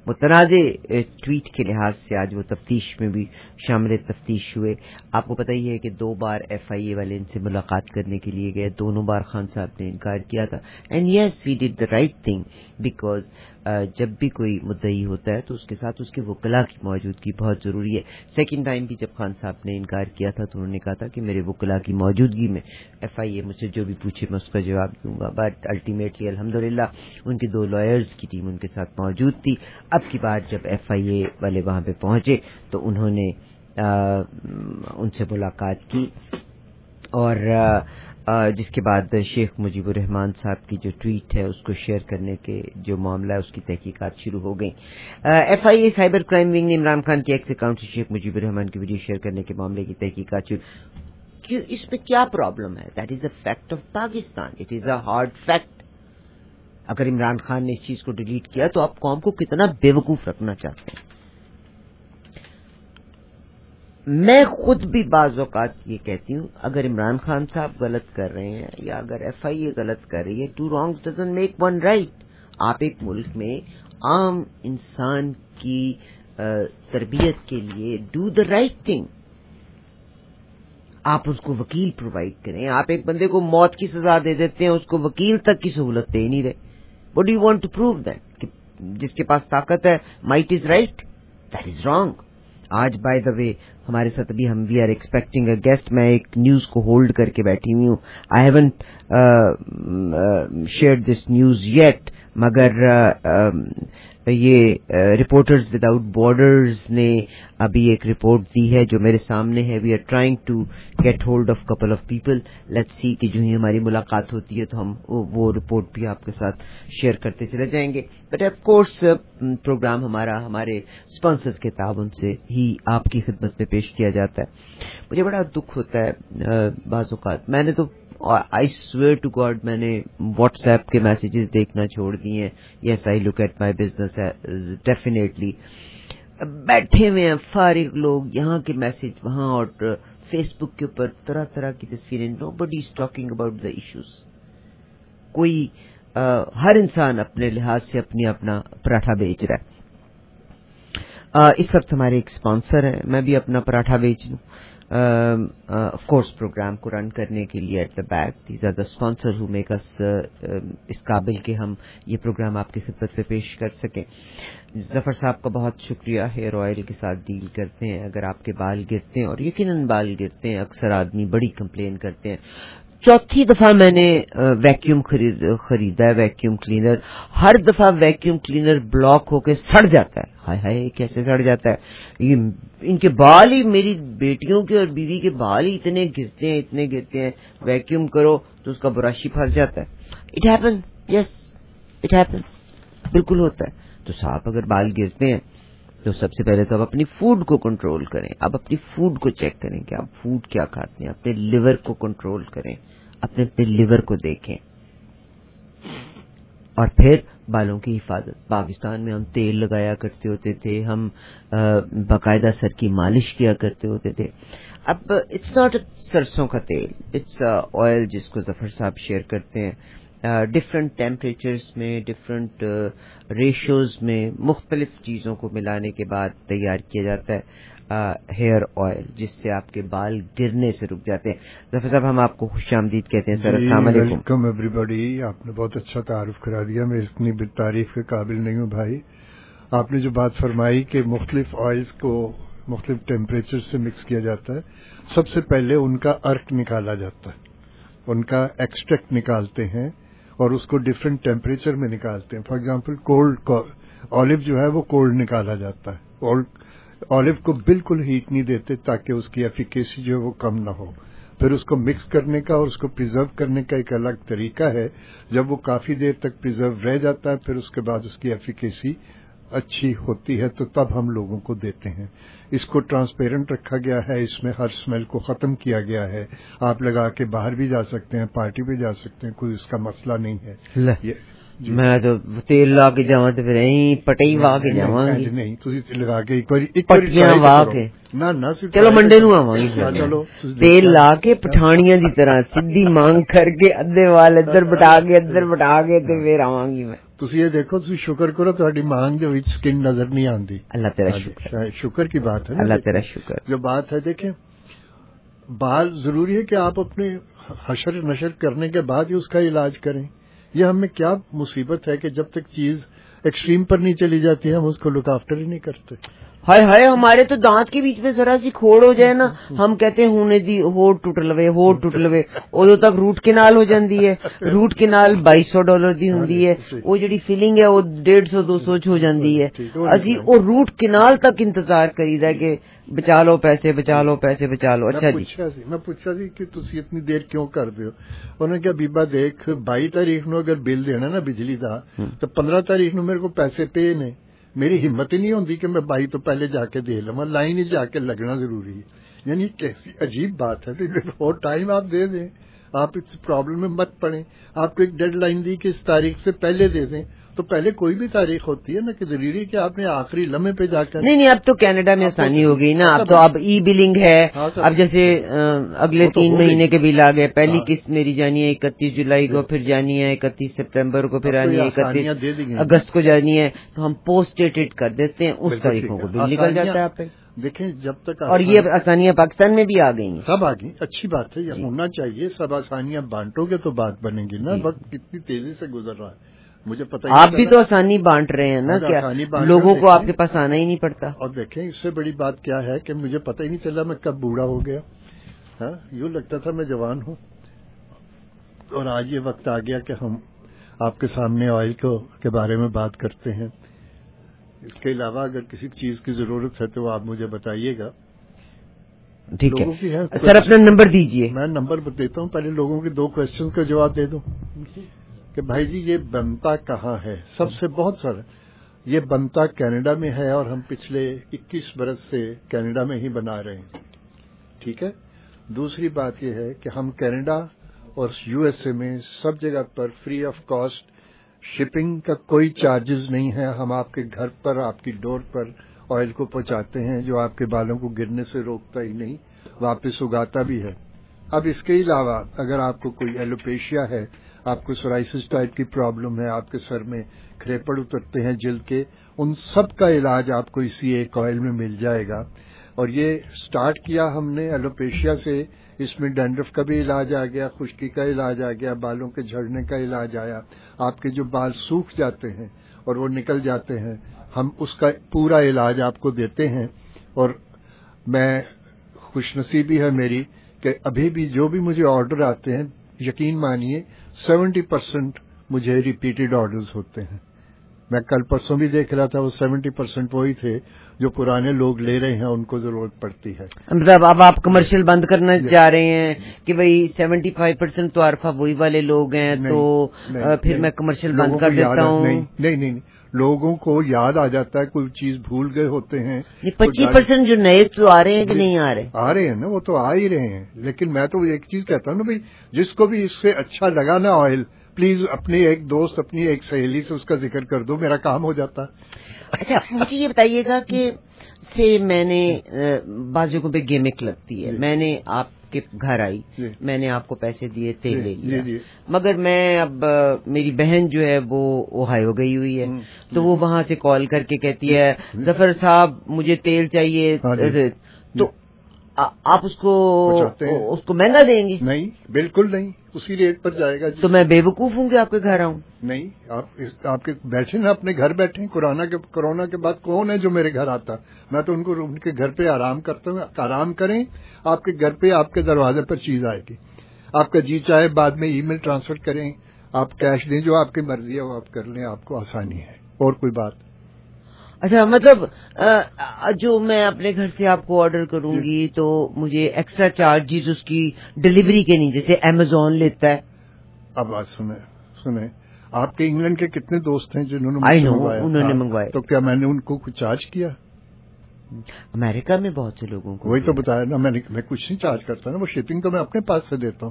Speaker 2: متنازع ٹویٹ کے لحاظ سے آج وہ تفتیش میں بھی شامل تفتیش ہوئے. آپ کو پتہ ہی ہے کہ 2 بار FIA والے ان سے ملاقات کرنے کے لیے گئے, دونوں بار خان صاحب نے انکار کیا تھا. And yes we did the right thing, because جب بھی کوئی مدعی ہوتا ہے تو اس کے ساتھ اس کے وکلاء کی موجودگی بہت ضروری ہے. سیکنڈ ٹائم بھی جب خان صاحب نے انکار کیا تھا تو انہوں نے کہا تھا کہ میرے وکلاء کی موجودگی میں FIA مجھ سے جو بھی پوچھے میں اس کا جواب دوں گا. بٹ الٹیمیٹلی الحمدللہ ان کے 2 لائرز کی ٹیم ان کے ساتھ موجود تھی. اب کی بار جب FIA والے وہاں پہ پہنچے تو انہوں نے ان سے ملاقات کی, اور جس کے بعد شیخ مجیب الرحمان صاحب کی جو ٹویٹ ہے اس کو شیئر کرنے کے جو معاملہ ہے اس کی تحقیقات شروع ہو گئیں. FIA سائبر کرائم ونگ نے عمران خان کے ایکس اکاؤنٹ سے شیخ مجیب الرحمان کی ویڈیو شیئر کرنے کے معاملے کی تحقیقات شروع. اس میں کیا پرابلم ہے؟ That is a fact of Pakistan, it is a hard fact. اگر عمران خان نے اس چیز کو ڈیلیٹ کیا تو آپ قوم کو کتنا بے وقوف رکھنا چاہتے ہیں. میں خود بھی بعض اوقات یہ کہتی ہوں, اگر عمران خان صاحب غلط کر رہے ہیں یا اگر FIA غلط کر رہی ہے, 2 wrongs doesn't make 1 right. آپ ایک ملک میں عام انسان کی تربیت کے لیے ڈو دا رائٹ تھنگ. آپ اس کو وکیل پرووائڈ کریں. آپ ایک بندے کو موت کی سزا دے دیتے ہیں, اس کو وکیل تک کی سہولت دے نہیں رہے. What do you want to prove then? کہ جس کے پاس طاقت ہے might is right, that is wrong. آج بائی دا وے ہمارے ساتھ ابھی ہم we are expecting a guest. میں ایک نیوز کو ہولڈ کر کے بیٹھی ہوئی ہوں. I haven't share this news yet, مگر یہ رپورٹرز وداؤٹ بارڈرز نے ابھی ایک رپورٹ دی ہے جو میرے سامنے ہے. We are trying to get hold of couple of people. Let's see کہ جو ہی ہماری ملاقات ہوتی ہے تو ہم وہ رپورٹ بھی آپ کے ساتھ شیئر کرتے چلے جائیں گے. بٹ آف کورس پروگرام ہمارا ہمارے اسپانسرز کے تعاون سے ہی آپ کی خدمت میں پیش کیا جاتا ہے. مجھے بڑا دکھ ہوتا ہے بعض اوقات. میں نے تو آئی سویئر ٹو گاڈ میں نے واٹس ایپ کے میسیجز دیکھنا چھوڑ دیے ہیں. Yes I look at my business definitely. بیٹھے ہوئے ہیں فارغ لوگ, یہاں کے میسج وہاں, اور فیس بک کے اوپر طرح طرح کی تصویریں. Nobody is talking about the issues. کوئی ہر انسان اپنے لحاظ سے اپنا پراٹھا بیچ رہا ہے. اس وقت ہمارے ایک اسپانسر ہیں, میں بھی اپنا پراٹھا بیچ لوں. آف کورس پروگرام کو رن کرنے کے لیے at the back these are the sponsor who make us اس قابل کہ ہم یہ پروگرام آپ کی خدمت پہ پیش کر سکیں. ظفر صاحب کا بہت شکریہ. ہیئر آئل کے ساتھ ڈیل کرتے ہیں. اگر آپ کے بال گرتے ہیں, اور یقیناً بال گرتے ہیں, اکثر آدمی بڑی کمپلین کرتے ہیں. 4تھی دفعہ میں نے ویکیوم خریدا ہے, ویکیوم کلینر. ہر دفعہ ویکیوم کلینر بلاک ہو کے سڑ جاتا ہے. ہائے ہائے کیسے سڑ جاتا ہے. یہ ان کے بال ہی, میری بیٹیوں کے اور بیوی کے بال ہی اتنے گرتے ہیں. ویکیوم کرو تو اس کا براشی پھنس جاتا ہے. It happens, yes it happens, بالکل ہوتا ہے. تو صاحب اگر بال گرتے ہیں تو سب سے پہلے تو آپ اپنی فوڈ کو کنٹرول کریں. آپ اپنی فوڈ کو چیک کریں کہ آپ فوڈ کیا کھاتے ہیں. اپنے لیور کو کنٹرول کریں, اپنے لیور کو دیکھیں. اور پھر بالوں کی حفاظت. پاکستان میں ہم تیل لگایا کرتے ہوتے تھے, ہم باقاعدہ سر کی مالش کیا کرتے ہوتے تھے. اب اٹس ناٹ سرسوں کا تیل, اٹس آئل جس کو ظفر صاحب شیئر کرتے ہیں. ڈفرینٹ ٹیمپریچرز میں, ڈفرینٹ ریشوز میں, مختلف چیزوں کو ملانے کے بعد تیار کیا جاتا ہے ہیئر آئل, جس سے آپ کے بال گرنے سے رک جاتے ہیں. ظفر صاحب ہم آپ کو خوش آمدید کہتے ہیں. سر السلام علیکم.
Speaker 15: Welcome everybody. آپ نے بہت اچھا تعارف کرا دیا. میں اتنی تعریف کے قابل نہیں ہوں بھائی. آپ نے جو بات فرمائی کہ مختلف آئلز کو مختلف ٹیمپریچر سے مکس کیا جاتا ہے, سب سے پہلے ان کا ارک نکالا جاتا ہے, ان کا ایکسٹریکٹ نکالتے ہیں اور اس کو ڈفرینٹ ٹیمپریچر میں نکالتے ہیں. فار ایگزامپل کولڈ آلیو جو ہے وہ کولڈ نکالا جاتا ہے. آلیو کو بالکل ہیٹ نہیں دیتے تاکہ اس کی ایفیکیسی جو ہے وہ کم نہ ہو. پھر اس کو مکس کرنے کا اور اس کو پریزرو کرنے کا ایک الگ طریقہ ہے. جب وہ کافی دیر تک پریزرو رہ جاتا ہے پھر اس کے بعد اس کی ایفیکیسی اچھی ہوتی ہے تو تب ہم لوگوں کو دیتے ہیں. اس کو ٹرانسپیرنٹ رکھا گیا ہے, اس میں ہر اسمیل کو ختم کیا گیا ہے. آپ لگا کے باہر بھی جا سکتے ہیں, پارٹی پہ جا سکتے ہیں, کوئی اس کا مسئلہ نہیں ہے.
Speaker 2: جی. میں تو تیل لا کے جاواں تے پھر ایں پٹئی وا کے جاواں گی.
Speaker 15: نہیں تسی لگا کے ایک بار
Speaker 2: پٹیاں وا کے
Speaker 15: نہ
Speaker 2: چلو منڈے نو آواں گی. چلو تیل لا کے پٹھانیاں دی طرح سیدھی مانگ کر کے ادھے وال ادھر بٹا کے تے پھر آواں گی میں.
Speaker 15: ਤੁਸੀਂ ਇਹ ਦੇਖੋ, ਤੁਸੀਂ ਸ਼ੁਕਰ ਕਰੋ ਤੁਹਾਡੀ मांग ਦੇ ਵਿੱਚ ਸਕਿਨ ਨਜ਼ਰ ਨਹੀਂ ਆਉਂਦੀ.
Speaker 2: اللہ تیرا شکر.
Speaker 15: شکر کی بات ہے.
Speaker 2: اللہ تیرا شکر.
Speaker 15: جو بات ہے دیکھیں، بال ضروری ہے کہ آپ اپنے حشر نشر کرنے کے بعد ہی اس کا علاج کریں. یہ ہم میں کیا مصیبت ہے کہ جب تک چیز ایکسٹریم پر نہیں چلی جاتی ہے ہم اس کو لک آفٹر ہی نہیں کرتے.
Speaker 2: ہائے ہائے، ہمارے تو دانت کے بیچ میں ذرا سی کھوڑ ہو جائے نا، ہم کہتے ہیں ہونے دی ہوٹ ٹوٹ لوے ادو تک روٹ کینال ہو جاندی ہے. روٹ کینال $2200 دی ہوندی ہے، وہ جڑی فیلنگ ہے وہ 150-200 ہو جاندی ہے. اسی وہ روٹ کینال تک انتظار کریدا کہ بچا لو پیسے بچا لو پیسے بچا لو. اچھا جی،
Speaker 15: میں پوچھا سی کہ تسی اتنی دیر کیوں کر دے ہو؟ انہوں نے کہا بیبا دیکھ 22 تاریخ نو اگر بل دینا نا بجلی دا تو 15 تاریخ نو میرے کو پیسے پے نے. میری ہمت ہی نہیں ہوتی کہ میں 22 تو پہلے جا کے دے لوں، لائن ہی جا کے لگنا ضروری ہے. یعنی کیسی عجیب بات ہے. اور ٹائم آپ دے دیں، آپ اس پرابلم میں مت پڑیں. آپ کو ایک ڈیڈ لائن دی کہ اس تاریخ سے پہلے دے دیں، تو پہلے کوئی بھی تاریخ ہوتی ہے نا کہ ضروری کہ آپ نے آخری لمحے پہ جا کر.
Speaker 2: نہیں اب تو کینیڈا میں آسانی ہو گئی نا. اب ای بلنگ ہے. اب جیسے اگلے 3 مہینے کے بل آ گئے. پہلی قسط میری جانی ہے 31 جولائی کو، پھر جانی ہے 31 سپتمبر کو، پھر آنی ہے 31 اگست کو جانی ہے. تو ہم پوسٹ ڈیٹڈ کر دیتے ہیں، اس تاریخوں کو بل نکل جاتا ہے آپ پہ.
Speaker 15: دیکھیں جب تک
Speaker 2: اور یہ آسانیاں پاکستان میں بھی آ گئی ہیں،
Speaker 15: سب آ گئی. اچھی بات ہے، یہ ہونا چاہیے. سب آسانیاں بانٹو گے تو بات بنے گی نا. وقت کتنی تیزی سے گزر رہا ہے، مجھے پتہ.
Speaker 2: آپ بھی تو آسانی بانٹ رہے ہیں نا، کیا لوگوں کو آپ کے پاس آنا ہی نہیں پڑتا.
Speaker 15: اور دیکھیں اس سے بڑی بات کیا ہے کہ مجھے پتہ ہی نہیں چلا میں کب بوڑھا ہو گیا. ہاں، یوں لگتا تھا میں جوان ہوں، اور آج یہ وقت آ گیا کہ ہم آپ کے سامنے آئل کے بارے میں بات کرتے ہیں. اس کے علاوہ اگر کسی چیز کی ضرورت ہے تو آپ مجھے بتائیے گا.
Speaker 2: ٹھیک ہے سر، اپنا نمبر دیجئے.
Speaker 15: میں نمبر دیتا ہوں. پہلے لوگوں کے 2 کوشچن کا جواب دے دوں کہ بھائی جی یہ بنتا کہاں ہے. سب سے بہت سارا یہ بنتا کینیڈا میں ہے، اور ہم پچھلے 21 برس سے کینیڈا میں ہی بنا رہے ہیں. ٹھیک ہے. دوسری بات یہ ہے کہ ہم کینیڈا اور USA میں سب جگہ پر فری آف کاسٹ شپنگ کا کوئی چارجز نہیں ہے. ہم آپ کے گھر پر، آپ کی ڈور پر آئل کو پہنچاتے ہیں، جو آپ کے بالوں کو گرنے سے روکتا ہی نہیں، واپس اگاتا بھی ہے. اب اس کے علاوہ اگر آپ کو کوئی ایلوپیشیا ہے، آپ کو سورائسس ٹائپ کی پرابلم ہے، آپ کے سر میں کھریپڑ اترتے ہیں جلد کے، ان سب کا علاج آپ کو اسی ایک آئل میں مل جائے گا. اور یہ سٹارٹ کیا ہم نے ایلوپیشیا سے. اس میں ڈینڈرف کا بھی علاج آ گیا، خشکی کا علاج آ گیا، بالوں کے جھڑنے کا علاج آیا. آپ کے جو بال سوکھ جاتے ہیں اور وہ نکل جاتے ہیں، ہم اس کا پورا علاج آپ کو دیتے ہیں. اور میں خوش نصیبی ہے میری کہ ابھی بھی جو بھی مجھے آرڈر آتے ہیں، یقین مانیے 70% مجھے ریپیٹڈ آرڈرز ہوتے ہیں. میں کل پرسوں بھی دیکھ رہا تھا، وہ 70% وہی تھے جو پرانے لوگ لے رہے ہیں، ان کو ضرورت پڑتی ہے.
Speaker 2: مطلب اب آپ کمرشل بند کرنا چاہ رہے ہیں کہ بھئی 75% تو عارفہ وہی والے لوگ ہیں، تو پھر میں کمرشل بند کر دیتا ہوں.
Speaker 15: نہیں، لوگوں کو یاد آ جاتا ہے، کوئی چیز بھول گئے ہوتے ہیں.
Speaker 2: 25% جو نئے تو آ رہے ہیں کہ نہیں آ رہے؟
Speaker 15: آ رہے ہیں نا، وہ تو آ ہی رہے ہیں. لیکن میں تو ایک چیز کہتا ہوں نا بھائی، جس کو بھی اس سے اچھا لگا نا آئل، پلیز اپنی ایک دوست، اپنی ایک سہیلی سے اس کا ذکر کر دو، میرا کام ہو جاتا.
Speaker 2: اچھا مجھے یہ بتائیے گا کہ میں نے بعض جگہوں پہ گیمک لگتی ہے، میں نے آپ کے گھر آئی، میں نے آپ کو پیسے دیے، تیل لے لیا، مگر میں اب میری بہن جو ہے وہ اوہایو گئی ہوئی ہے، تو وہ وہاں سے کال کر کے کہتی ہے ظفر صاحب مجھے تیل چاہیے، تو آپ اس کو مہنگا دیں گی؟
Speaker 15: نہیں، بالکل نہیں، اسی ریٹ پر جائے گا.
Speaker 2: تو میں بے وقوف ہوں کہ آپ کے گھر آؤں؟
Speaker 15: نہیں، آپ کے بیٹھے نا، اپنے گھر بیٹھے. کورونا کے بعد کون ہے جو میرے گھر آتا؟ میں تو ان کے گھر پہ آرام کرتا ہوں. آرام کریں، آپ کے گھر پہ آپ کے دروازے پر چیز آئے گی. آپ کا جی چاہے بعد میں ای میل ٹرانسفر کریں، آپ کیش دیں، جو آپ کی مرضی ہے وہ آپ کر لیں، آپ کو آسانی ہے. اور کوئی بات؟
Speaker 2: اچھا، مطلب جو میں اپنے گھر سے آپ کو آرڈر کروں گی تو مجھے ایکسٹرا چارجز اس کی ڈلیوری کے نہیں، جیسے امیزون لیتا ہے.
Speaker 15: اب بات سنیں، آپ کے انگلینڈ کے کتنے دوست ہیں جنہوں نے منگوایا؟ تو کیا میں نے ان کو کچھ چارج کیا؟
Speaker 2: امریکہ میں بہت سے لوگوں کو
Speaker 15: وہی تو بتایا نا، میں کچھ نہیں چارج کرتا نا، وہ شپنگ تو میں اپنے پاس سے دیتا ہوں.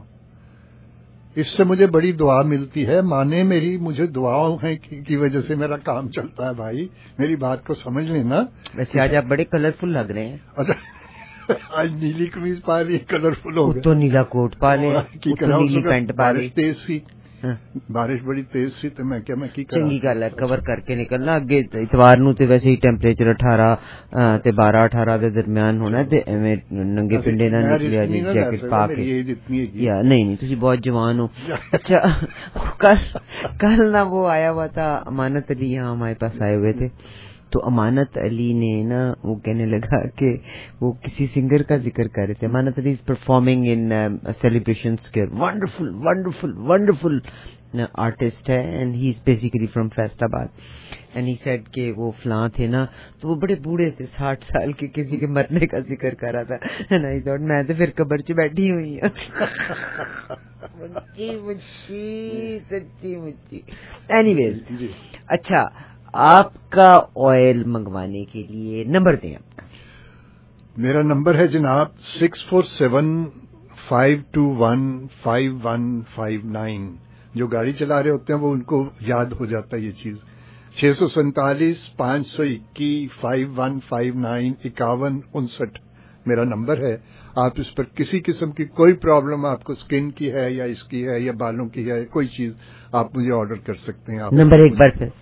Speaker 15: اس سے مجھے بڑی دعا ملتی ہے. مانے میری مجھے دعاؤں ہیں کی وجہ سے میرا کام چلتا ہے. بھائی میری بات کو سمجھ لینا.
Speaker 2: ویسے آج آپ بڑے کلرفل لگ رہے ہیں.
Speaker 15: اچھا، آج نیلی قمیض پا لی، کلرفل ہو گیا.
Speaker 2: تو نیلا کوٹ پا لے، نیلی پینٹ پا لی.
Speaker 15: تیز سی بارش بڑی تیز سی تو میں
Speaker 2: چنگی گل ہے کور کر کے نکلنا. اگے اتوار نو تے ویسے ہی ٹیمپریچر 18 تے 12-18 دے درمیان ہونا تے ایویں ننگے پنڈے نہ نکلیا جی جیکٹ پا کے. یا نہیں تسی بہت جوان ہو. اچھا کل نہ وہ آیا ہوا تھا امانت علی یہاں ہمارے پاس آئے ہوئے تھے, تو امانت علی نے نا وہ کہنے لگا کہ وہ کسی سنگر کا ذکر کر رہے تھے. Amanat Ali is performing in celebrations کے ونڈرفل ونڈرفل ونڈرفل آرٹسٹ ہے, and he is basically from Faisalabad. And he said کہ وہ فلاں تھے نا تو وہ بڑے بوڑھے تھے 60 سال کے, کسی کے مرنے کا ذکر کر رہا تھا. اینڈ آئی تھاٹ میں تو پھر قبر چ بیٹھی ہوئی ہوں. سچی مچی. اینی ویز اچھا آپ کا آئل منگوانے کے لیے نمبر دیں.
Speaker 15: میرا نمبر ہے جناب 647-521-5159. جو گاڑی چلا رہے ہوتے ہیں وہ ان کو یاد ہو جاتا ہے یہ چیز. 647-521-5159 میرا نمبر ہے. آپ اس پر کسی قسم کی کوئی پرابلم آپ کو اسکن کی ہے یا اس کی ہے یا بالوں کی ہے کوئی چیز آپ مجھے آرڈر کر سکتے ہیں.
Speaker 2: نمبر ایک بار پھر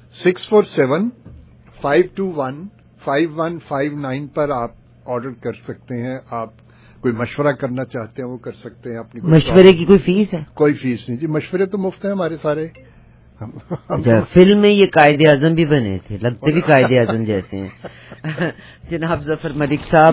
Speaker 15: 647-521-5159 پر آپ آرڈر کر سکتے ہیں. آپ کوئی مشورہ کرنا چاہتے ہیں وہ کر سکتے ہیں. اپنی
Speaker 2: مشورے کی کوئی فیس ہے؟
Speaker 15: کوئی فیس نہیں جی, مشورے تو مفت ہیں ہمارے سارے.
Speaker 2: فلم میں یہ قائد اعظم بھی بنے تھے, لگتے بھی قائد اعظم جیسے ہیں. جناب ظفر ملک صاحب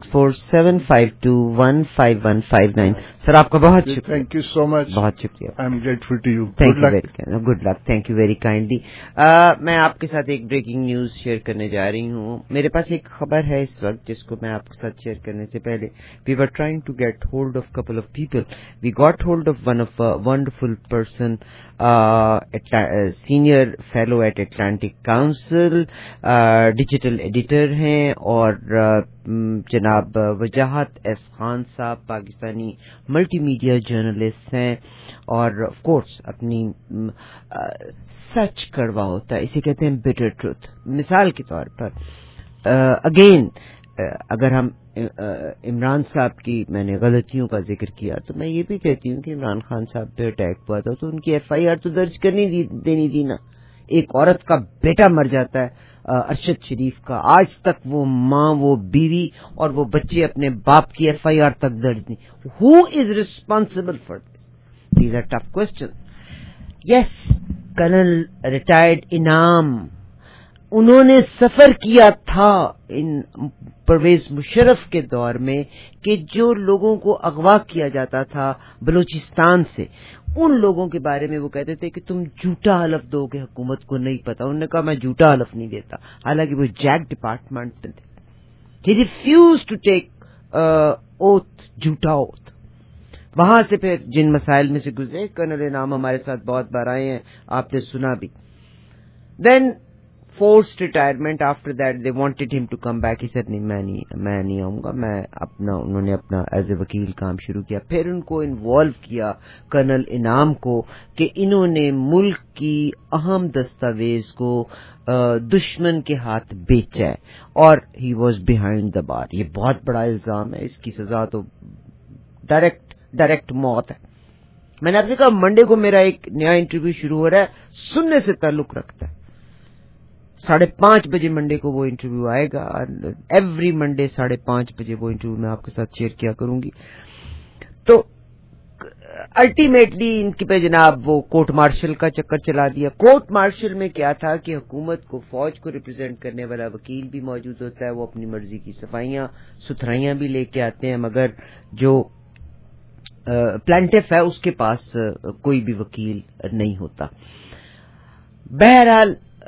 Speaker 2: 647-521-5159. سر آپ کا بہت شکریہ.
Speaker 15: Thank you so much.
Speaker 2: بہت شکریہ.
Speaker 15: I am grateful to you.
Speaker 2: Good luck. Thank you very kindly. میں آپ کے ساتھ ایک بریکنگ نیوز شیئر کرنے جا رہی ہوں. میرے پاس ایک خبر ہے اس وقت جس کو میں آپ کے ساتھ شیئر کرنے سے پہلے we were trying to get hold of couple of people. We got hold of one of wonderful person, senior fellow at Atlantic Council, digital editor ہیں, اور جناب وجاہت ایس خان صاحب پاکستانی ملٹی میڈیا جرنلسٹ ہیں, اور آف کورس اپنی سچ کڑوا ہوتا ہے, اسے کہتے ہیں بٹر ٹروتھ. مثال کے طور پر اگین اگر ہم عمران صاحب کی میں نے غلطیوں کا ذکر کیا تو میں یہ بھی کہتی ہوں کہ عمران خان صاحب پہ اٹیک ہوا تھا تو ان کی ایف آئی آر تو درج کرنی دینی تھی نا. ایک عورت کا بیٹا مر جاتا ہے ارشد شریف کا, آج تک وہ ماں وہ بیوی اور وہ بچے اپنے باپ کی ایف آئی آر تک درج نہیں. Who is responsible for this? These are tough question. Yes, colonel retired Inam, انہوں نے سفر کیا تھا ان پرویز مشرف کے دور میں کہ جو لوگوں کو اغوا کیا جاتا تھا بلوچستان سے, ان لوگوں کے بارے میں وہ کہتے تھے کہ تم جھوٹا حلف دو گے, حکومت کو نہیں پتا. انہوں نے کہا میں جھوٹا حلف نہیں دیتا, حالانکہ وہ جیک ڈپارٹمنٹ میں تھے. He refuse to take oath, جھوٹا اوتھ. وہاں سے پھر جن مسائل میں سے گزرے, کرنل انعام ہمارے ساتھ بہت بار آئے ہیں, آپ نے سنا بھی. دین forced retirement. After that they wanted him to come back. He said نہیں میں نہیں آؤں گا. میں اپنا انہوں نے اپنا ایز اے وکیل کام شروع کیا. پھر ان کو انوالو کیا کرنل انعام کو کہ انہوں نے ملک کی اہم دستاویز کو دشمن کے ہاتھ بیچا ہے, اور he was behind the bar. یہ بہت بڑا الزام ہے, اس کی سزا تو ڈائریکٹ موت ہے. میں نے آپ سے کہا منڈے کو میرا ایک نیا انٹرویو شروع ہو رہا ہے, سننے سے تعلق رکھتا ہے. 5:30 بجے منڈے کو وہ انٹرویو آئے گا. ایوری منڈے 5:30 بجے وہ انٹرویو میں آپ کے ساتھ شیئر کیا کروں گی. تو الٹیمیٹلی ان کے پہ جناب وہ کورٹ مارشل کا چکر چلا دیا. کورٹ مارشل میں کیا تھا کہ حکومت کو فوج کو ریپرزینٹ کرنے والا وکیل بھی موجود ہوتا ہے, وہ اپنی مرضی کی صفائیاں ستھرائیاں بھی لے کے آتے ہیں, مگر جو پلانٹف ہے اس کے پاس کوئی بھی وکیل نہیں ہوتا. بہرحال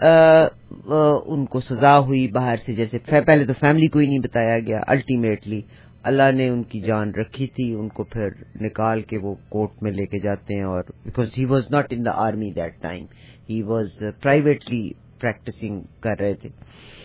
Speaker 2: ان کو سزا ہوئی باہر سے, جیسے پہلے تو فیملی کو ہی نہیں بتایا گیا. الٹیمیٹلی اللہ نے ان کی جان رکھی تھی, ان کو پھر نکال کے وہ کورٹ میں لے کے جاتے ہیں, اور because he was not in the army that time, he was privately practising کر رہے تھے.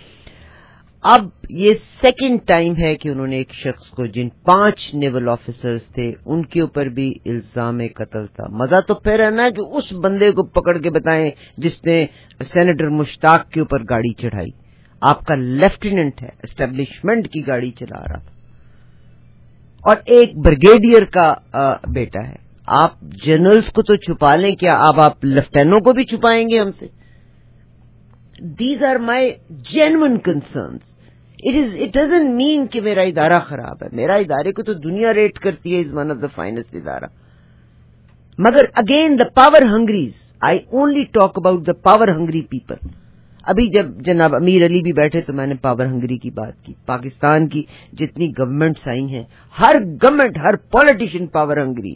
Speaker 2: اب یہ سیکنڈ ٹائم ہے کہ انہوں نے ایک شخص کو, جن 5 نیول آفیسرز تھے, ان کے اوپر بھی الزام قتل تھا. مزہ تو پھر ہے نا کہ اس بندے کو پکڑ کے بتائیں جس نے سینیٹر مشتاق کے اوپر گاڑی چڑھائی. آپ کا لیفٹیننٹ ہے, اسٹیبلشمنٹ کی گاڑی چلا رہا تھا, اور ایک بریگیڈیئر کا بیٹا ہے. آپ جنرلز کو تو چھپا لیں, کیا آپ لیفٹیننٹوں کو بھی چھپائیں گے ہم سے؟ These are my genuine concerns. It doesn't mean کہ میرا ادارہ خراب ہے. میرا ادارے کو تو دنیا ریٹ کرتی ہے, is one of the finest ادارہ. مگر again the power hungries, I only talk about the power hungry people. ابھی جب جناب امیر علی بھی بیٹھے تو میں نے پاور ہنگری کی بات کی. پاکستان کی جتنی گورنمنٹس آئی ہیں, ہر گورنمنٹ, ہر پولیٹیشین پاور ہنگری.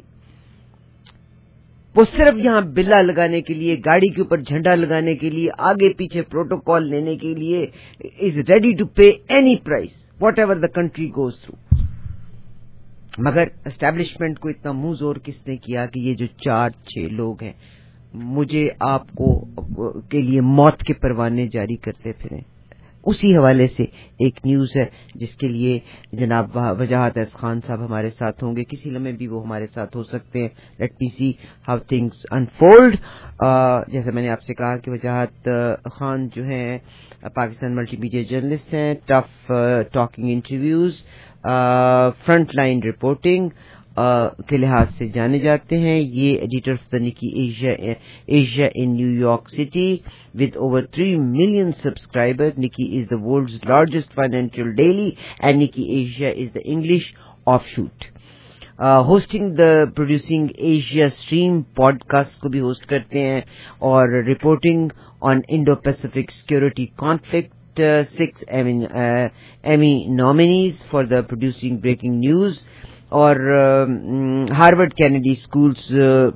Speaker 2: وہ صرف یہاں بلا لگانے کے لیے, گاڑی کے اوپر جھنڈا لگانے کے لیے, آگے پیچھے پروٹوکال لینے کے لیے is ready to pay any price whatever the country goes through. مگر اسٹیبلشمنٹ کو اتنا منہ زور کس نے کیا کہ یہ جو 4-6 لوگ ہیں مجھے آپ کو کے لیے موت کے پروانے جاری کرتے پھریں. اسی حوالے سے ایک نیوز ہے جس کے لیے جناب وجاہت احسان خان صاحب ہمارے ساتھ ہوں گے, کسی لمحے بھی وہ ہمارے ساتھ ہو سکتے ہیں. Let me see how things unfold. جیسے میں نے آپ سے کہا کہ وجاہت خان جو ہیں پاکستان ملٹی میڈیا جرنلسٹ ہیں, tough talking interviews, front line reporting کے لحاظ سے جانے جاتے ہیں. یہ editor of the Nikkei Asia in New York City with over 3 million subscriber. Nikkei is the world's largest financial daily and Nikkei Asia is the English offshoot. Hosting the producing Asia stream podcast کو بھی host کرتے ہیں, اور reporting on Indo Pacific security conflict. 6 Emmy nominees for the producing breaking news. اور Harvard Kennedy schools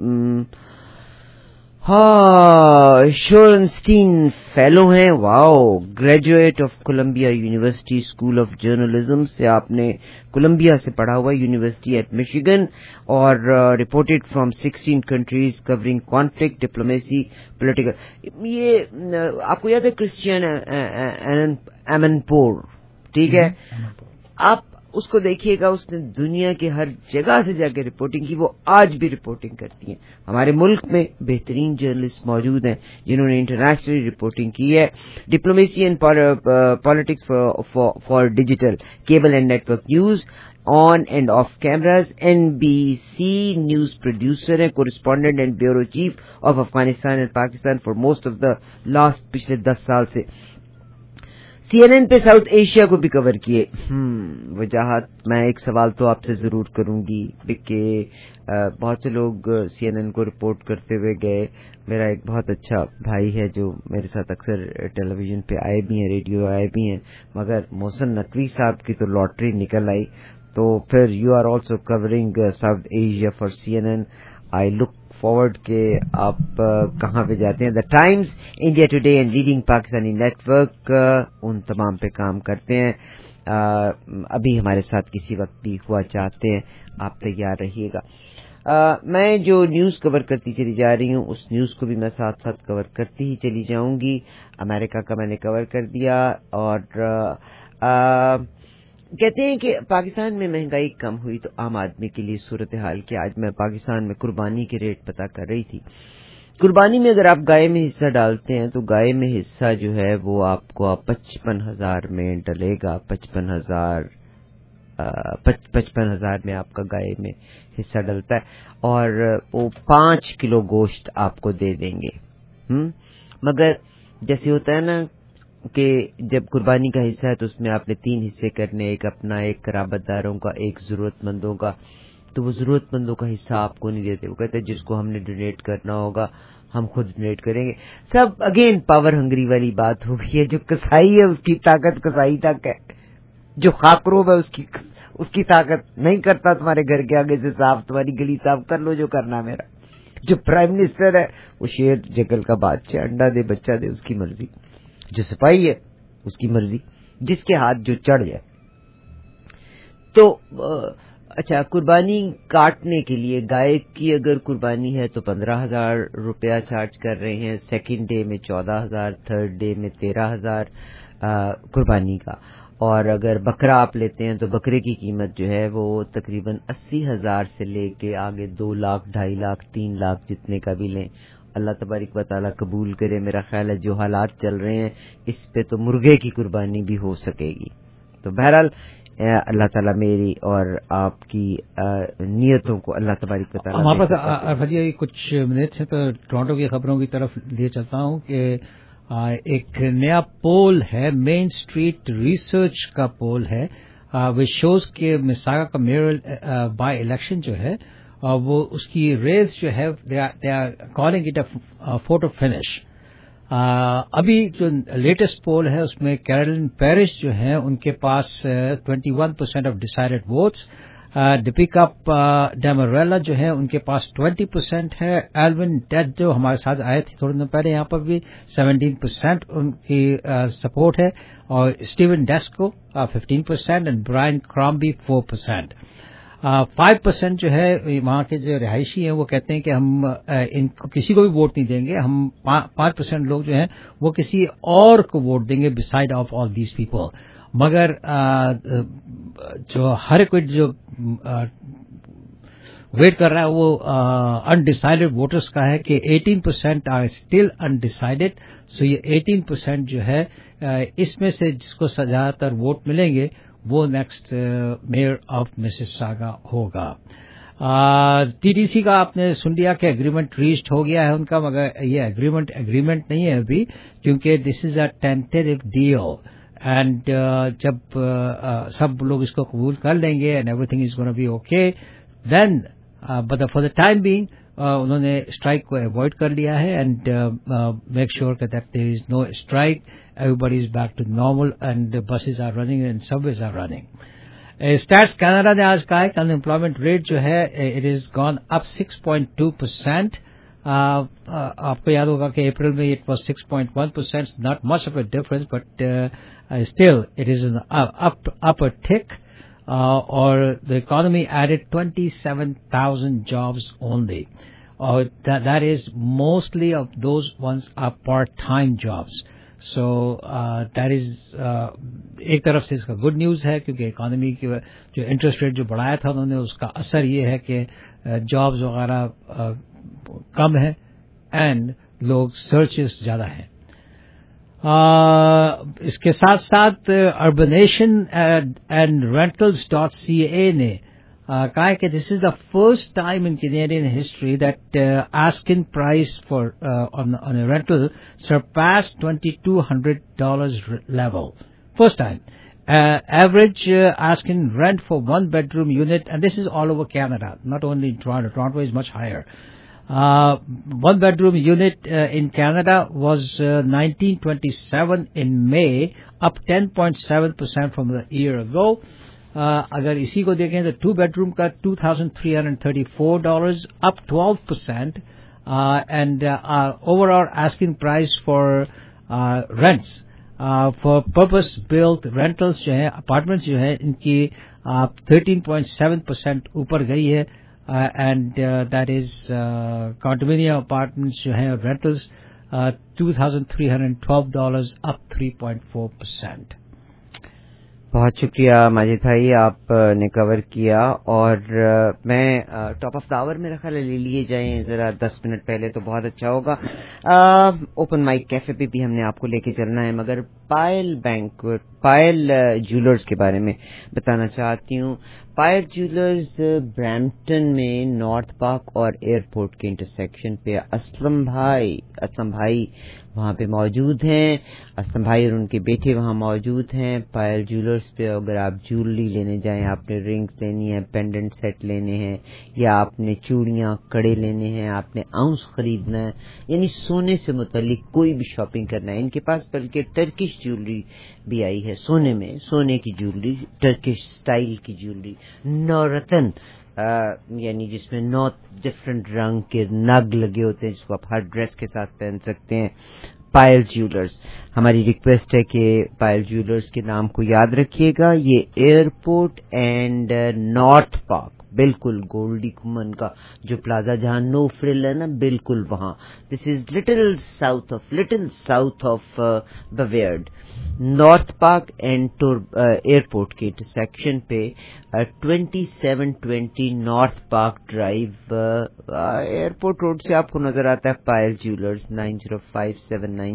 Speaker 2: Shorenstein fellow ہیں. Wow. Graduate of Columbia University school of journalism سے آپ نے کولمبیا سے پڑھا ہوا, یونیورسٹی ایٹ میشیگن, اور reported from 16 countries covering conflict, diplomacy, political. یہ آپ کو یاد ہے کرسچین ایمنپور, ٹھیک ہے, آپ اس کو دیکھیے گا, اس نے دنیا کے ہر جگہ سے جا کے رپورٹنگ کی. وہ آج بھی رپورٹنگ کرتی ہیں. ہمارے ملک میں بہترین جرنلسٹ موجود ہیں جنہوں نے انٹرنیشنلی رپورٹنگ کی ہے. Diplomacy and politics for digital cable and network news, on and off cameras. NBC news producer ہیں, correspondent and bureau chief of Afghanistan and Pakistan for most of the last پچھلے 10 سال سے. CNN پہ ساؤتھ ایشیا کو بھی کور کیے. وجاہت, میں ایک سوال تو آپ سے ضرور کروں گی کہ بہت سے لوگ CNN کو رپورٹ کرتے ہوئے گئے. میرا ایک بہت اچھا بھائی ہے جو میرے ساتھ اکثر ٹیلی ویژن پہ آئے بھی ہیں, ریڈیو آئے بھی ہیں, مگر محسن نقوی صاحب کی تو لاٹری نکل آئی. تو پھر you are also covering South Asia for CNN. I look forward کہ آپ کہاں پہ جاتے ہیں. The Times, India Today and leading Pakistani network, ان تمام پہ کام کرتے ہیں. ابھی ہمارے ساتھ کسی وقت بھی ہوا چاہتے ہیں, آپ تیار رہیے گا. میں جو نیوز کور کرتی چلی جا رہی ہوں اس نیوز کو بھی میں ساتھ ساتھ کور کرتی ہی چلی جاؤں گی. امریکہ کا میں نے کور کر دیا, اور کہتے ہیں کہ پاکستان میں مہنگائی کم ہوئی تو عام آدمی کے لیے صورتحال کیا. آج میں پاکستان میں قربانی کے ریٹ پتا کر رہی تھی. قربانی میں اگر آپ گائے میں حصہ ڈالتے ہیں تو گائے میں حصہ جو ہے وہ آپ کو 55,000 میں ڈلے گا. 55,000 میں آپ کا گائے میں حصہ ڈلتا ہے, اور وہ 5 کلو گوشت آپ کو دے دیں گے. مگر جیسے ہوتا ہے نا کہ جب قربانی کا حصہ ہے تو اس میں آپ نے 3 حصے کرنے, ایک اپنا, ایک قرابت داروں کا, ایک ضرورت مندوں کا. تو وہ ضرورت مندوں کا حصہ آپ کو نہیں دیتے. وہ کہتے ہیں جس کو ہم نے ڈونیٹ کرنا ہوگا ہم خود ڈونیٹ کریں گے. سب اگین پاور ہنگری والی بات ہو گئی ہے. جو کسائی ہے اس کی طاقت کسائی تک ہے, جو خاکروب ہے اس کی طاقت نہیں کرتا تمہارے گھر کے آگے سے صاف, تمہاری گلی صاف کر لو جو کرنا میرا. جو پرائم منسٹر ہے وہ شیر جنگل کا بادشاہ, انڈا دے بچہ دے اس کی مرضی. جو سپاہی ہے اس کی مرضی, جس کے ہاتھ جو چڑھ جائے. تو اچھا, قربانی کاٹنے کے لیے گائے کی اگر قربانی ہے تو 15,000 روپیہ چارج کر رہے ہیں. سیکنڈ ڈے میں 14,000, تھرڈ ڈے میں 13,000 قربانی کا. اور اگر بکرا آپ لیتے ہیں تو بکرے کی قیمت جو ہے وہ تقریباً 80,000 سے لے کے آگے 2 لاکھ, 2.5 لاکھ, 3 لاکھ جتنے کا بھی لیں. اللہ تبارک و تعالیٰ قبول کرے. میرا خیال ہے جو حالات چل رہے ہیں اس پہ تو مرغے کی قربانی بھی ہو سکے گی. تو بہرحال اللہ تعالیٰ میری اور آپ کی نیتوں کو اللہ تبارک و تعالیٰ.
Speaker 13: ہمارے پاس جی کچھ منٹ ہیں تو ٹورانٹو کی خبروں کی طرف لے چلتا ہوں کہ ایک نیا پول ہے, مین اسٹریٹ ریسرچ کا پول ہے, وچ شوز کہ مساگا کا میئر بائی الیکشن جو ہے وہ اس کی ریس جو ہے they are calling it a photo finish. ابھی جو لیٹسٹ پول ہے اس میں کیرولن پیرش جو ہیں ان کے پاس 21% of decided votes, Dipika Damerla جو ہے ان کے پاس 20% ہے, ایلون ڈیڈ جو ہمارے ساتھ آئے تھے تھوڑے دن پہلے یہاں پر بھی 17% ان کی سپورٹ ہے, اور Steven Dasko 15% and Brian Crombie 4%. 5% جو ہے وہاں کے جو رہائشی ہیں وہ کہتے ہیں کہ ہم ان کو کسی کو بھی ووٹ نہیں دیں گے, ہم 5% لوگ جو ہیں وہ کسی اور کو ووٹ دیں گے beside of all these people. مگر جو ہر کوئی جو ویٹ کر رہا ہے وہ انڈیسائیڈڈ ووٹرز کا ہے کہ 18% آر اسٹل انڈیسائیڈڈ. سو یہ 18% جو ہے اس میں سے جس کو زیادہ تر ووٹ ملیں گے وہ نیکسٹ میئر آف مسیساگا ہوگا. ٹی ٹی سی کا آپ نے سن لیا کہ اگریمنٹ ریچڈ ہو گیا ہے ان کا, مگر یہ اگریمنٹ نہیں ہے ابھی, کیونکہ دس از اے ٹینٹیو ڈیل, اینڈ جب سب لوگ اس کو قبول کر لیں گے and everything is gonna be okay then, but for the time being انہوں نے اسٹرائک کو اوائڈ کر لیا ہے, and make sure that there is no strike, everybody is back to normal and buses are running and subways are running. Stats Canada نے آج کہا ہے کہ انمپلائمنٹ ریٹ جو ہے اٹ از گون اپ 6.2%. آپ کو یاد ہوگا کہ اپریل میں it was 6.1%, not much of a difference but still it is up a tick, اور the economy added 27,000 jobs only, اور that is mostly of those ones are part time jobs. So that is ایک طرف سے اس کا good news ہے, کیونکہ economy کی جو انٹرسٹ ریٹ جو بڑھایا تھا انہوں نے اس کا اثر یہ ہے کہ جابز وغیرہ کم ہے اینڈ لوگ سرچز زیادہ ہیں. اس کے ساتھ ساتھ اربنیشن اینڈ rentals.ca نے کہا ہے کہ this is the first time in Canadian history that asking price for on a rental surpassed $2,200 level. First time. Average asking rent for one bedroom unit, and this is all over Canada, not only in Toronto. Toronto is much higher. One bedroom unit in Canada was $1,927 in May, up 10.7% from the year ago. اگر اسی کو دیکھیں تو 2 bedroom کا $2,334, up 12%, and overall asking price for rents for purpose built rentals جو ہیں apartments جو ہیں ان کی 13.7% اوپر گئی ہے, and that is condominium apartments جو ہیں رینٹلس $2,312, up 3.4%.
Speaker 2: بہت شکریہ ماجد بھائی, آپ نے کور کیا, اور میں ٹاپ آف دا آور میرا خیال لے لیے جائیں ذرا 10 منٹ پہلے تو بہت اچھا ہوگا. اوپن مائک کیفے پہ بھی ہم نے آپ کو لے کے چلنا ہے, مگر پائل جیولرز کے بارے میں بتانا چاہتی ہوں. پائل جیولرز برامپٹن میں نارتھ پارک اور ایئرپورٹ کے انٹرسیکشن پہ اسلم بھائی وہاں پہ موجود ہیں. اسلم بھائی اور ان کے بیٹے وہاں موجود ہیں. پائل جیولرز پہ اگر آپ جیولری لینے جائیں, آپ نے رنگز لینی ہے, پینڈنٹ سیٹ لینے ہیں, یا آپ نے چوڑیاں کڑے لینے ہیں, آپ نے آؤنس خریدنا ہے, یعنی سونے سے متعلق کوئی بھی شاپنگ کرنا ہے, ان کے پاس بلکہ ٹرکش جیولری بھی آئی ہے. سونے کی جیولری, ٹرکش سٹائل کی جیولری, نورتن یعنی جس میں 9 ڈفرنٹ رنگ کے نگ لگے ہوتے ہیں جس کو آپ ہر ڈریس کے ساتھ پہن سکتے ہیں. پائل جیولرز, ہماری ریکویسٹ ہے کہ پائل جیولرز کے نام کو یاد رکھیے گا. یہ ایئرپورٹ اینڈ نارتھ پارک, بالکل گولڈی کمن کا جو پلازا جہاں نو فرل ہے نا, بالکل وہاں. This is little south of Bovaird. North Park and airport کے انٹرسیکشن پہ 2720 North Park Drive, Airport Road سے آپ کو نظر آتا ہے پائل جیولرز.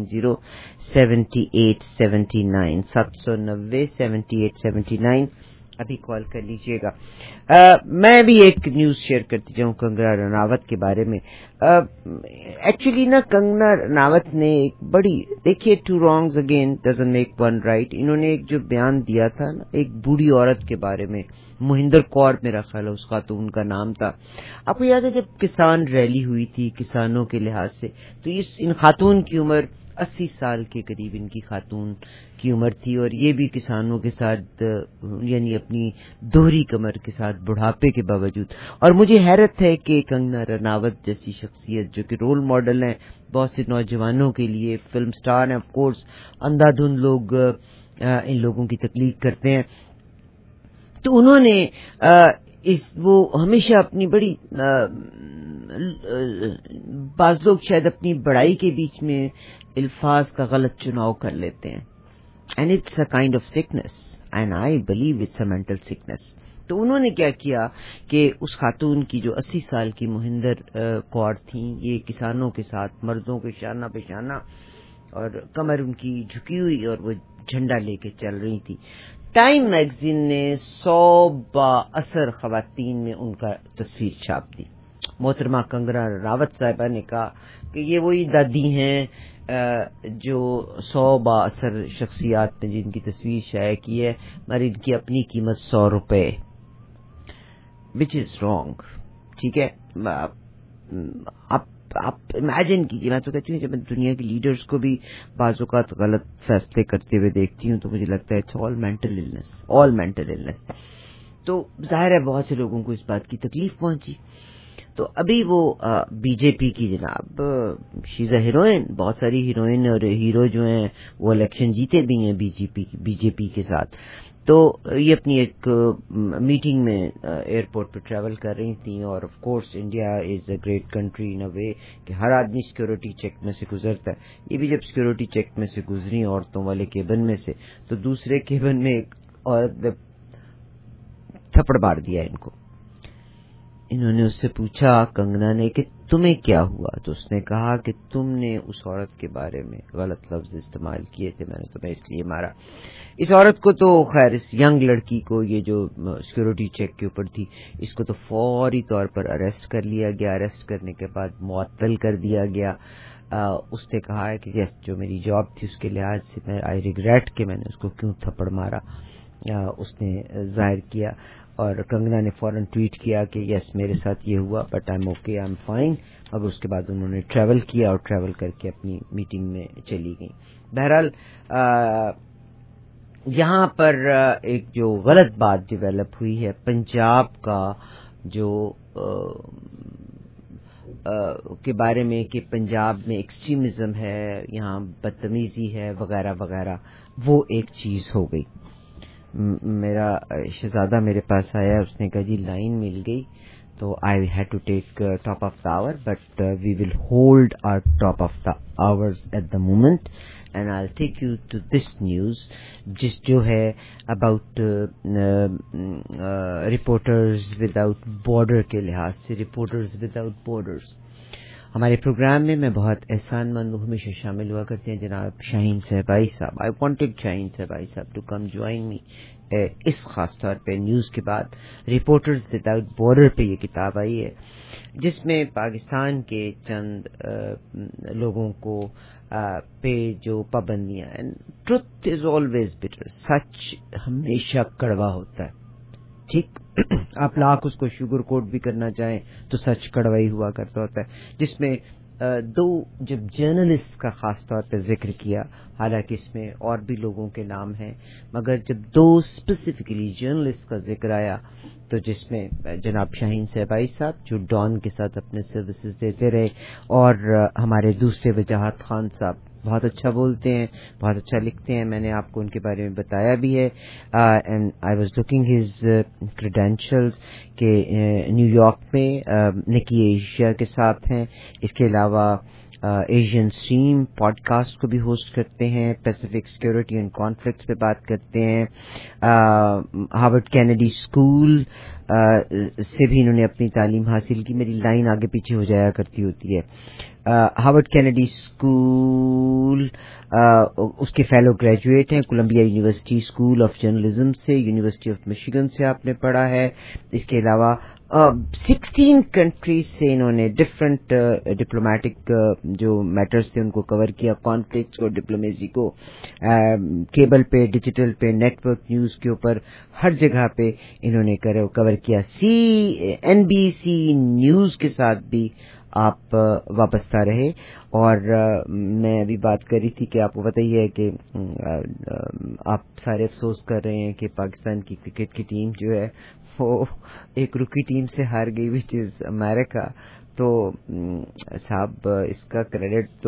Speaker 2: 9057907879 790 7879. ابھی کال کر لیجئے گا. میں بھی ایک نیوز شیئر کرتی جاؤں کنگنا رناوت کے بارے میں. ایکچولی نا کنگنا رناوت نے ایک بڑی, دیکھیے two wrongs again doesn't make one right. انہوں نے ایک جو بیان دیا تھا نا ایک بوڑھی عورت کے بارے میں, مہندر کور میرا خیال ہے اس خاتون کا نام تھا. آپ کو یاد ہے جب کسان ریلی ہوئی تھی کسانوں کے لحاظ سے, تو ان خاتون کی عمر 80 سال کے قریب ان کی خاتون کی عمر تھی, اور یہ بھی کسانوں کے ساتھ یعنی اپنی دوہری کمر کے ساتھ بڑھاپے کے باوجود. اور مجھے حیرت ہے کہ کنگنا رناوت جیسی شخصیت جو کہ رول ماڈل ہیں بہت سے نوجوانوں کے لیے, فلم سٹار ہیں, آف کورس اندھا دھند لوگ ان لوگوں کی تقلید کرتے ہیں, تو انہوں نے وہ ہمیشہ اپنی بڑی بعض لوگ شاید اپنی بڑائی کے بیچ میں الفاظ کا غلط چناؤ کر لیتے ہیں, and it's a kind of sickness and I believe it's a mental sickness. تو انہوں نے کیا کیا کہ اس خاتون کی جو 80 سال کی مہندر کور تھیں, یہ کسانوں کے ساتھ مردوں کے شانہ بہ شانہ اور کمر ان کی جھکی ہوئی اور وہ جھنڈا لے کے چل رہی تھی. ٹائم میگزین نے 100 بااثر خواتین میں ان کا تصویر چھاپ دی. محترمہ کنگنا رناوت صاحبہ نے کہا کہ یہ وہی دادی ہیں جو 100 بااثر شخصیات نے جن کی تصویر شائع کی ہے, مگر ان کی اپنی قیمت 100 روپے, وچ از رانگ. ٹھیک ہے, آپ امیجن کیجیے. میں تو کہتی ہوں جب میں دنیا کے لیڈرز کو بھی بعض اوقات غلط فیصلے کرتے ہوئے دیکھتی ہوں تو مجھے لگتا ہے اٹس آل مینٹل النس. تو ظاہر ہے بہت سے لوگوں کو اس بات کی تکلیف پہنچی. تو ابھی وہ بی جے پی کی جناب شیز اے ہیروئن, بہت ساری ہیروئن اور ہیرو جو ہیں وہ الیکشن جیتے بھی ہیں بی جے پی کے ساتھ. تو یہ اپنی ایک میٹنگ میں ایئرپورٹ پہ ٹریول کر رہی تھیں, اور of course India is a great country in a way کہ ہر آدمی سیکورٹی چیک میں سے گزرتا ہے. یہ بھی جب سیکورٹی چیک میں سے گزری عورتوں والے کیبن میں سے, تو دوسرے کیبن میں ایک عورت نے تھپڑ مار دیا ان کو. انہوں نے اس سے پوچھا کنگنا نے کہ تمہیں کیا ہوا, تو اس نے کہا کہ تم نے اس عورت کے بارے میں غلط لفظ استعمال کیے تھے, میں نے تمہیں اس لیے مارا. اس عورت کو تو خیر, اس ینگ لڑکی کو, یہ جو سیکورٹی چیک کے اوپر تھی, اس کو تو فوری طور پر اریسٹ کر لیا گیا. اریسٹ کرنے کے بعد معطل کر دیا گیا. اس نے کہا ہے کہ یس جو میری جاب تھی اس کے لحاظ سے میں آئی ریگریٹ کہ میں نے اس کو کیوں تھپڑ مارا, اس نے ظاہر کیا. اور کنگنا نے فوراً ٹویٹ کیا کہ یس میرے ساتھ یہ ہوا but I am okay, I am fine. اب اس کے بعد انہوں نے ٹریول کیا اور ٹریول کر کے اپنی میٹنگ میں چلی گئیں. بہرحال یہاں پر ایک جو غلط بات ڈیولپ ہوئی ہے پنجاب کا جو کے بارے میں کہ پنجاب میں ایکسٹریمزم ہے, یہاں بدتمیزی ہے وغیرہ وغیرہ, وہ ایک چیز ہو گئی. میرا شہزادہ میرے پاس آیا, اس نے کہا جی لائن مل گئی, تو I had to take top of the hour, but we will hold our top of the hours at the moment, and I take you to this news جس جو ہے اباؤٹ رپورٹرز وداؤٹ بارڈر کے لحاظ سے, reporters without borders. ہمارے programme میں بہت احسان مند ہمیشہ شامل ہوا کرتے ہیں جناب شاہین صاحبائی صاحب. آئی وانٹڈ شاہین صاحبائی صاحب ٹو کم جوائن می اس خاص طور پہ نیوز کے بعد. رپورٹرز وداؤٹ بارڈر پہ یہ کتاب آئی ہے جس میں پاکستان کے چند لوگوں کو پہ جو پابندیاں, ٹروتھ از آلویز بٹر, سچ ہمیشہ کڑوا ہوتا ہے. ٹھیک, آپ لاکھ اس کو شوگر کوٹ بھی کرنا چاہیں تو سچ کڑوائی ہوا کرتا ہوتا ہے. جس میں دو جب جرنلسٹ کا خاص طور پہ ذکر کیا, حالانکہ اس میں اور بھی لوگوں کے نام ہیں, مگر جب دو اسپیسیفکلی جرنلسٹ کا ذکر آیا تو جس میں جناب شاہین صاحبائی صاحب جو ڈان کے ساتھ اپنے سروسز دیتے رہے, اور ہمارے دوسرے وجاہت خان صاحب بہت اچھا بولتے ہیں, بہت اچھا لکھتے ہیں, میں نے آپ کو ان کے بارے میں بتایا بھی ہے. And I was looking his credentials کہ نیو یارک میں نکی ایشیا کے ساتھ ہیں. اس کے علاوہ ایشین اسٹریم پوڈ کاسٹ کو بھی ہوسٹ کرتے ہیں, پیسیفک سیکورٹی اینڈ کانفلکٹس پہ بات کرتے ہیں. ہارورڈ کینیڈی اسکول سے بھی انہوں نے اپنی تعلیم حاصل کی. میری لائن آگے پیچھے ہو جایا کرتی ہوتی ہے. ہارورڈ کینیڈی اسکول اس کے فیلو گریجویٹ ہیں. Columbia University school of journalism سے, یونیورسٹی آف مشیگن سے آپ نے پڑھا ہے. اس کے علاوہ 16 کنٹریز سے انہوں نے ڈفرینٹ ڈپلومیٹک جو میٹرز تھے ان کو کور کیا, کانفلکٹس کو, ڈپلومیسی کو, کیبل پہ, ڈیجیٹل پہ, نیٹ ورک نیوز کے اوپر, ہر جگہ پہ انہوں نے کور کیا. NBC نیوز کے ساتھ بھی آپ وابستہ رہے. اور میں ابھی بات کر رہی تھی کہ آپ کو پتہ ہی ہے کہ آپ سارے افسوس کر رہے ہیں کہ پاکستان کی کرکٹ کی ٹیم جو ہے وہ ایک رکی ٹیم سے ہار گئی وچ از امریکہ. تو صاحب اس کا کریڈٹ تو